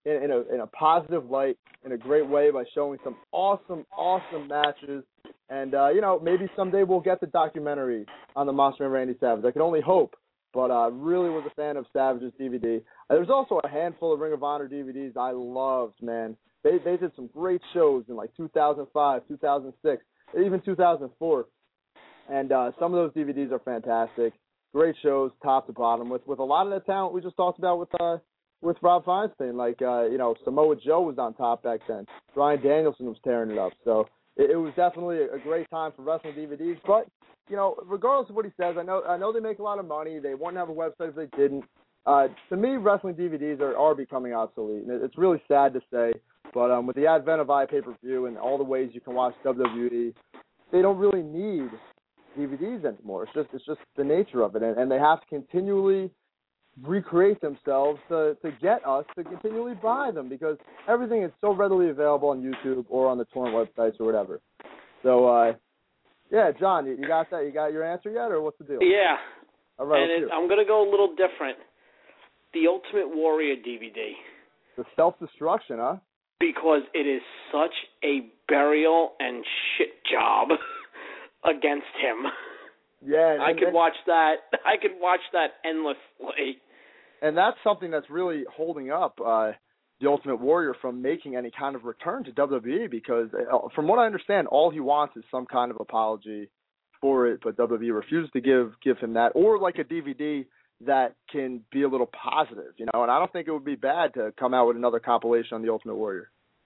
Speaker 1: in, in a in a positive light, in a great way by showing some awesome, awesome matches. And uh, you know, maybe someday we'll get the documentary on the Monster Man Randy Savage. I can only hope. But I uh, really was a fan of Savage's D V D. Uh, there's also a handful of Ring of Honor D V Ds I loved, man. They they did some great shows in like two thousand five, two thousand six, even two thousand four. And uh, some of those D V Ds are fantastic. Great shows, top to bottom, with with a lot of that talent we just talked about with uh, with Rob Feinstein. Like, uh, you know, Samoa Joe was on top back then. Bryan Danielson was tearing it up. So it, it was definitely a great time for wrestling D V Ds. But, you know, regardless of what he says, I know I know they make a lot of money. They wouldn't have a website if they didn't. Uh, to me, wrestling D V Ds are, are becoming obsolete. And it's really sad to say. But um, with the advent of iPay-per-view and all the ways you can watch W W E, they don't really need D V Ds anymore. It's just it's just the nature of it, and, and they have to continually recreate themselves to, to get us to continually buy them because everything is so readily available on YouTube or on the torrent websites or whatever. So, uh, yeah, John, you, you got that? You got your answer yet, or what's the deal?
Speaker 3: Yeah.
Speaker 1: All right,
Speaker 3: and it, I'm going to go a little different. The Ultimate Warrior D V D.
Speaker 1: The self-destruction, huh?
Speaker 3: Because it is such a burial and shit job against him.
Speaker 1: Yeah, and,
Speaker 3: I could
Speaker 1: and,
Speaker 3: watch that. I could watch that endlessly.
Speaker 1: And that's something that's really holding up uh, the Ultimate Warrior from making any kind of return to W W E because, uh, from what I understand, all he wants is some kind of apology for it, but W W E refuses to give give him that, or like a D V D that can be a little positive, you know. And I don't think it would be bad to come out with another compilation on the Ultimate Warrior.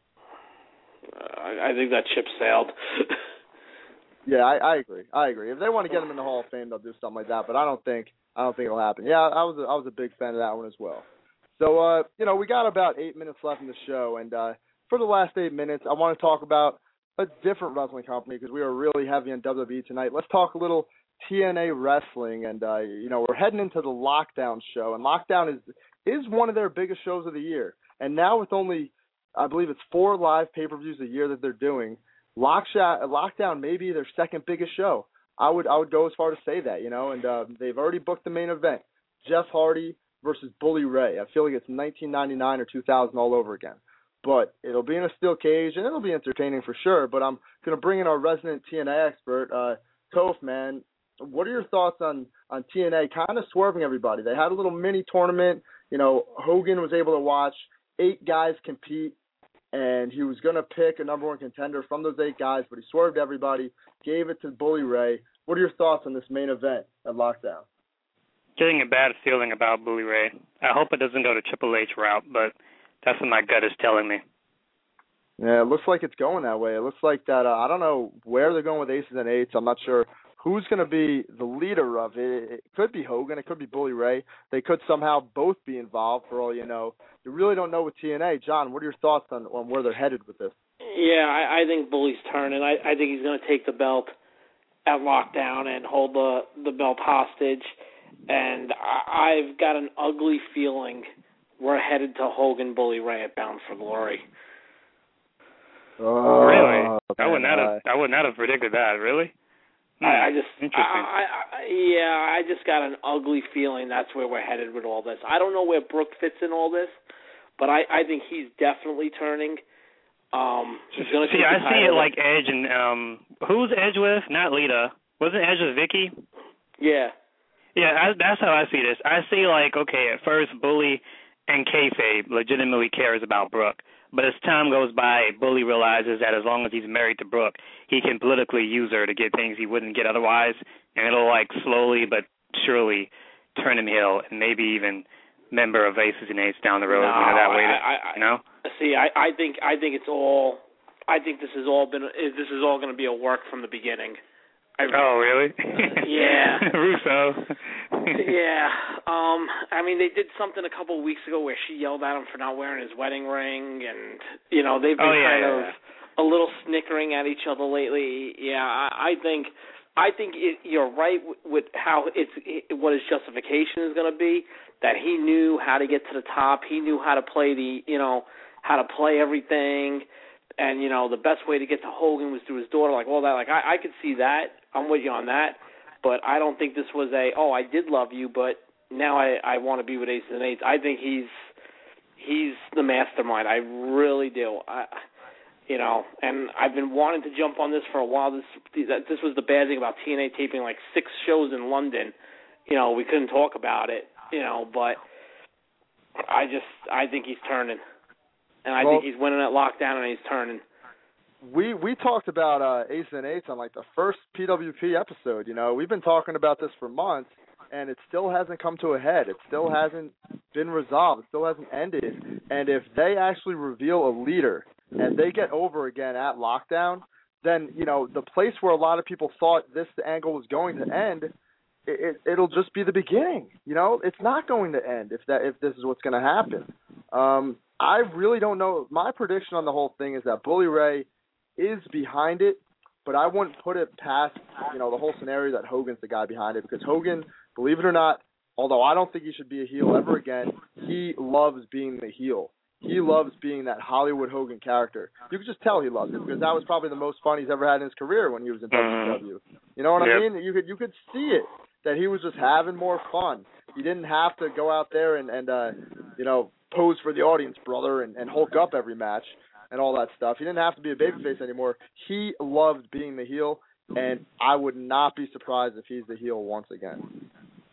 Speaker 3: Uh, I, I think that ship sailed.
Speaker 1: Yeah, I, I agree. I agree. If they want to get him in the Hall of Fame, they'll do something like that. But I don't think I don't think it'll happen. Yeah, I was a, I was a big fan of that one as well. So, uh, you know, we got about eight minutes left in the show, and uh, for the last eight minutes, I want to talk about a different wrestling company because we are really heavy on W W E tonight. Let's talk a little T N A Wrestling, and uh, you know, we're heading into the Lockdown show, and Lockdown is is one of their biggest shows of the year. And now with only, I believe it's four live pay-per-views a year that they're doing, Lockdown may be their second biggest show. I would I would go as far to say that, you know, and uh, they've already booked the main event, Jeff Hardy versus Bully Ray. I feel like it's nineteen ninety-nine or two thousand all over again. But it'll be in a steel cage, and it'll be entertaining for sure. But I'm going to bring in our resident T N A expert, uh, Toph, man. What are your thoughts on, on T N A kind of swerving everybody? They had a little mini tournament. You know, Hogan was able to watch eight guys compete, and he was going to pick a number one contender from those eight guys, but he swerved everybody, gave it to Bully Ray. What are your thoughts on this main event at Lockdown?
Speaker 6: Getting a bad feeling about Bully Ray. I hope it doesn't go the Triple H route, but that's what my gut is telling me.
Speaker 1: Yeah, it looks like it's going that way. It looks like that. Uh, I don't know where they're going with aces and eights. I'm not sure who's going to be the leader of it. It could be Hogan. It could be Bully Ray. They could somehow both be involved for all you know. You really don't know with T N A. John, what are your thoughts on, on where they're headed with this? Yeah,
Speaker 3: I, I think Bully's turning. I, I think he's going to take the belt at Lockdown and hold the, the belt hostage. And I, I've got an ugly feeling we're headed to Hogan Bully Ray at Bound for Glory.
Speaker 6: Oh, really? I would not have. I would not have predicted that. Really?
Speaker 3: I, I just, I, I, I, yeah, I just got an ugly feeling that's where we're headed with all this. I don't know where Brooke fits in all this, but I, I think he's definitely turning. Um, he's gonna
Speaker 6: see, I see it like Edge and um, who's Edge with? Not Lita. Wasn't Edge with Vicky?
Speaker 3: Yeah.
Speaker 6: Yeah, I, that's how I see this. I see like, okay, at first Bully and kayfabe legitimately cares about Brooke. But as time goes by, Bully realizes that as long as he's married to Brooke, he can politically use her to get things he wouldn't get otherwise, and it'll, like, slowly but surely turn him heel and maybe even member of Aces and Eights down the road,
Speaker 3: no,
Speaker 6: you know, that way,
Speaker 3: I,
Speaker 6: to,
Speaker 3: I,
Speaker 6: you know?
Speaker 3: See, I, I think I think it's all, I think this has all been, this is all going to be a work from the beginning. I,
Speaker 6: oh, really?
Speaker 3: Yeah.
Speaker 6: Russo.
Speaker 3: Yeah. Um, I mean, they did something a couple of weeks ago where she yelled at him for not wearing his wedding ring, and, you know, they've been
Speaker 6: oh, yeah,
Speaker 3: kind
Speaker 6: yeah,
Speaker 3: of
Speaker 6: yeah.
Speaker 3: a little snickering at each other lately. Yeah, I, I think I think it, you're right with, with how it's it, what his justification is going to be, that he knew how to get to the top. He knew how to play the, you know, how to play everything. And, you know, the best way to get to Hogan was through his daughter, like all that. Like, I, I could see that. I'm with you on that. But I don't think this was a, oh, I did love you, but now I, I want to be with Aces and Eights. I think he's he's the mastermind. I really do. I, you know, and I've been wanting to jump on this for a while. This this was the bad thing about T N A taping like six shows in London. You know, we couldn't talk about it. You know, but I just I think he's turning, and I
Speaker 1: well,
Speaker 3: think he's winning at Lockdown, and he's turning.
Speaker 1: We we talked about uh, Aces and Eights on like the first P W P episode. You know, we've been talking about this for months, and it still hasn't come to a head. It still hasn't been resolved. It still hasn't ended. And if they actually reveal a leader and they get over again at Lockdown, then you know the place where a lot of people thought this angle was going to end, it, it it'll just be the beginning. You know, it's not going to end if that if this is what's going to happen. Um, I really don't know. My prediction on the whole thing is that Bully Ray is behind it, but I wouldn't put it past, you know, the whole scenario that Hogan's the guy behind it, because Hogan, believe it or not, although I don't think he should be a heel ever again, he loves being the heel. He loves being that Hollywood Hogan character. You could just tell he loves it, because that was probably the most fun he's ever had in his career when he was in
Speaker 6: mm-hmm.
Speaker 1: W C W. You know what
Speaker 6: yep.
Speaker 1: I mean? You could you could see it, that he was just having more fun. He didn't have to go out there and, and uh, you know, pose for the audience, brother, and, and Hulk up every match and all that stuff. He didn't have to be a babyface anymore. He loved being the heel, and I would not be surprised if he's the heel once again.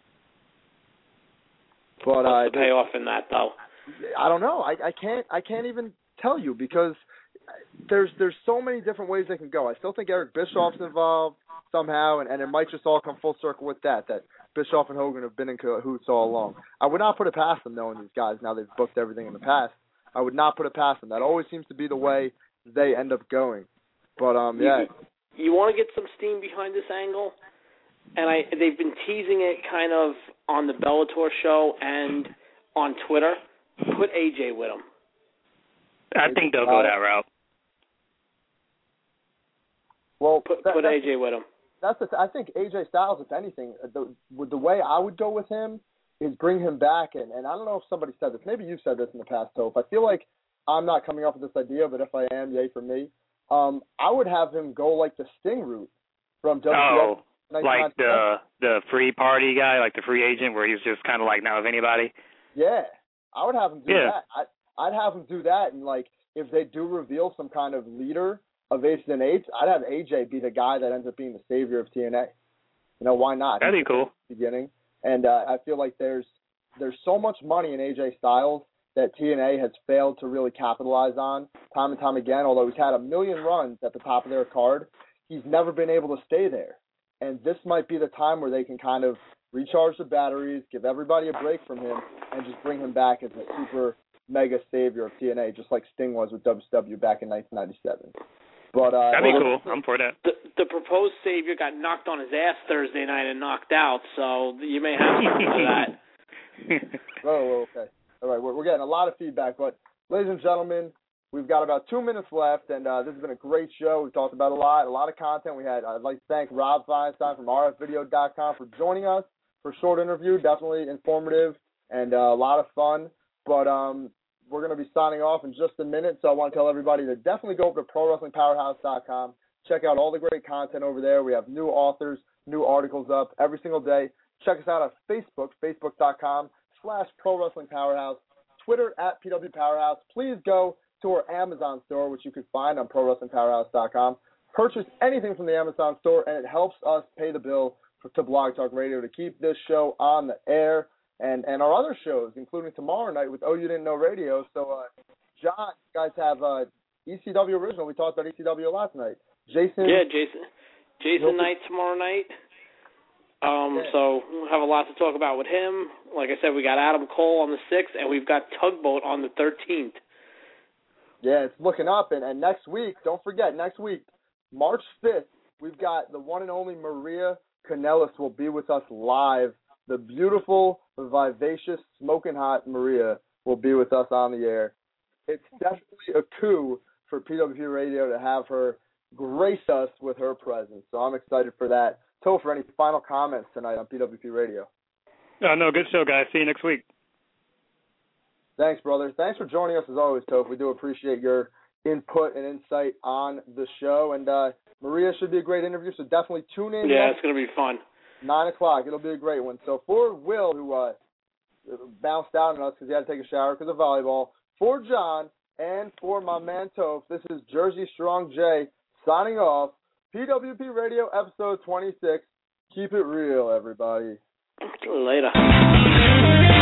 Speaker 1: But
Speaker 3: What's
Speaker 1: uh,
Speaker 3: the payoff in that, though?
Speaker 1: I don't know. I, I can't. I can't even tell you, because there's there's so many different ways they can go. I still think Eric Bischoff's involved somehow, and, and it might just all come full circle with that. That Bischoff and Hogan have been in cahoots all along. I would not put it past them, knowing these guys. Now they've booked everything in the past. I would not put it past them. That always seems to be the way they end up going. But, um, yeah.
Speaker 3: You, you want to get some steam behind this angle? And I they've been teasing it kind of on the Bellator show and on Twitter. Put A J with them.
Speaker 6: I think they'll go that route.
Speaker 1: Well,
Speaker 3: Put,
Speaker 1: that,
Speaker 3: put A J with them.
Speaker 1: That's the th- I think A J Styles, if anything, the, with the way I would go with him, is bring him back, and, and I don't know if somebody said this. Maybe you've said this in the past, Toph. I feel like I'm not coming up with this idea, but if I am, yay for me. Um, I would have him go like the Sting route from W W F.
Speaker 6: Oh, like the the free party guy, like the free agent, where he's just kind of like now with anybody.
Speaker 1: Yeah, I would have him do
Speaker 6: yeah.
Speaker 1: that. I, I'd have him do that, and like if they do reveal some kind of leader of Aces and Eights, I'd have A J be the guy that ends up being the savior of T N A. You know, why not?
Speaker 6: That'd be cool.
Speaker 1: Beginning. And uh, I feel like there's there's so much money in A J Styles that T N A has failed to really capitalize on time and time again. Although he's had a million runs at the top of their card, he's never been able to stay there. And this might be the time where they can kind of recharge the batteries, give everybody a break from him, and just bring him back as a super mega savior of T N A, just like Sting was with W C W back in nineteen ninety-seven. But uh,
Speaker 6: that'd be cool. I'm for that.
Speaker 3: The, the proposed savior got knocked on his ass Thursday night and knocked out, so you may have something for that.
Speaker 1: Oh, okay. All right, we're, we're getting a lot of feedback, but ladies and gentlemen, we've got about two minutes left, and uh, this has been a great show. We've talked about a lot, a lot of content. We had. I'd like to thank Rob Feinstein from R F video dot com for joining us for a short interview. Definitely informative and uh, a lot of fun. But um, we're going to be signing off in just a minute, so I want to tell everybody to definitely go over to pro wrestling powerhouse dot com. Check out all the great content over there. We have new authors, new articles up every single day. Check us out on Facebook, facebook dot com slash Pro Wrestling Powerhouse, Twitter at P W Powerhouse. Please go to our Amazon store, which you can find on pro wrestling powerhouse dot com. Purchase anything from the Amazon store, and it helps us pay the bill for, to Blog Talk Radio to keep this show on the air and, and our other shows, including tomorrow night with Oh You Didn't Know Radio. So, uh, John, you guys have uh, E C W Original. We talked about E C W a lot tonight. Jason?
Speaker 3: Yeah, Jason. Jason Knight tomorrow night. Um, yeah. So we'll have a lot to talk about with him. Like I said, we got Adam Cole on the sixth, and we've got Tugboat on the thirteenth.
Speaker 1: Yeah, it's looking up. And, and next week, don't forget, next week, March fifth, we've got the one and only Maria Kanellis will be with us live. The beautiful, vivacious, smoking hot Maria will be with us on the air. It's definitely a coup for P W P Radio to have her grace us with her presence. So I'm excited for that. Topher, any final comments tonight on P W P Radio?
Speaker 6: Uh, no, good show, guys. See you next week.
Speaker 1: Thanks, brother. Thanks for joining us as always, Toph. We do appreciate your input and insight on the show. And uh, Maria should be a great interview, so definitely tune in.
Speaker 3: Yeah, it's going to be fun.
Speaker 1: nine o'clock. It'll be a great one. So for Will, who uh, bounced out on us because he had to take a shower because of volleyball, For John and for my man Toph, this is Jersey Strong J signing off. P W P Radio episode twenty-six. Keep it real, everybody.
Speaker 3: Later.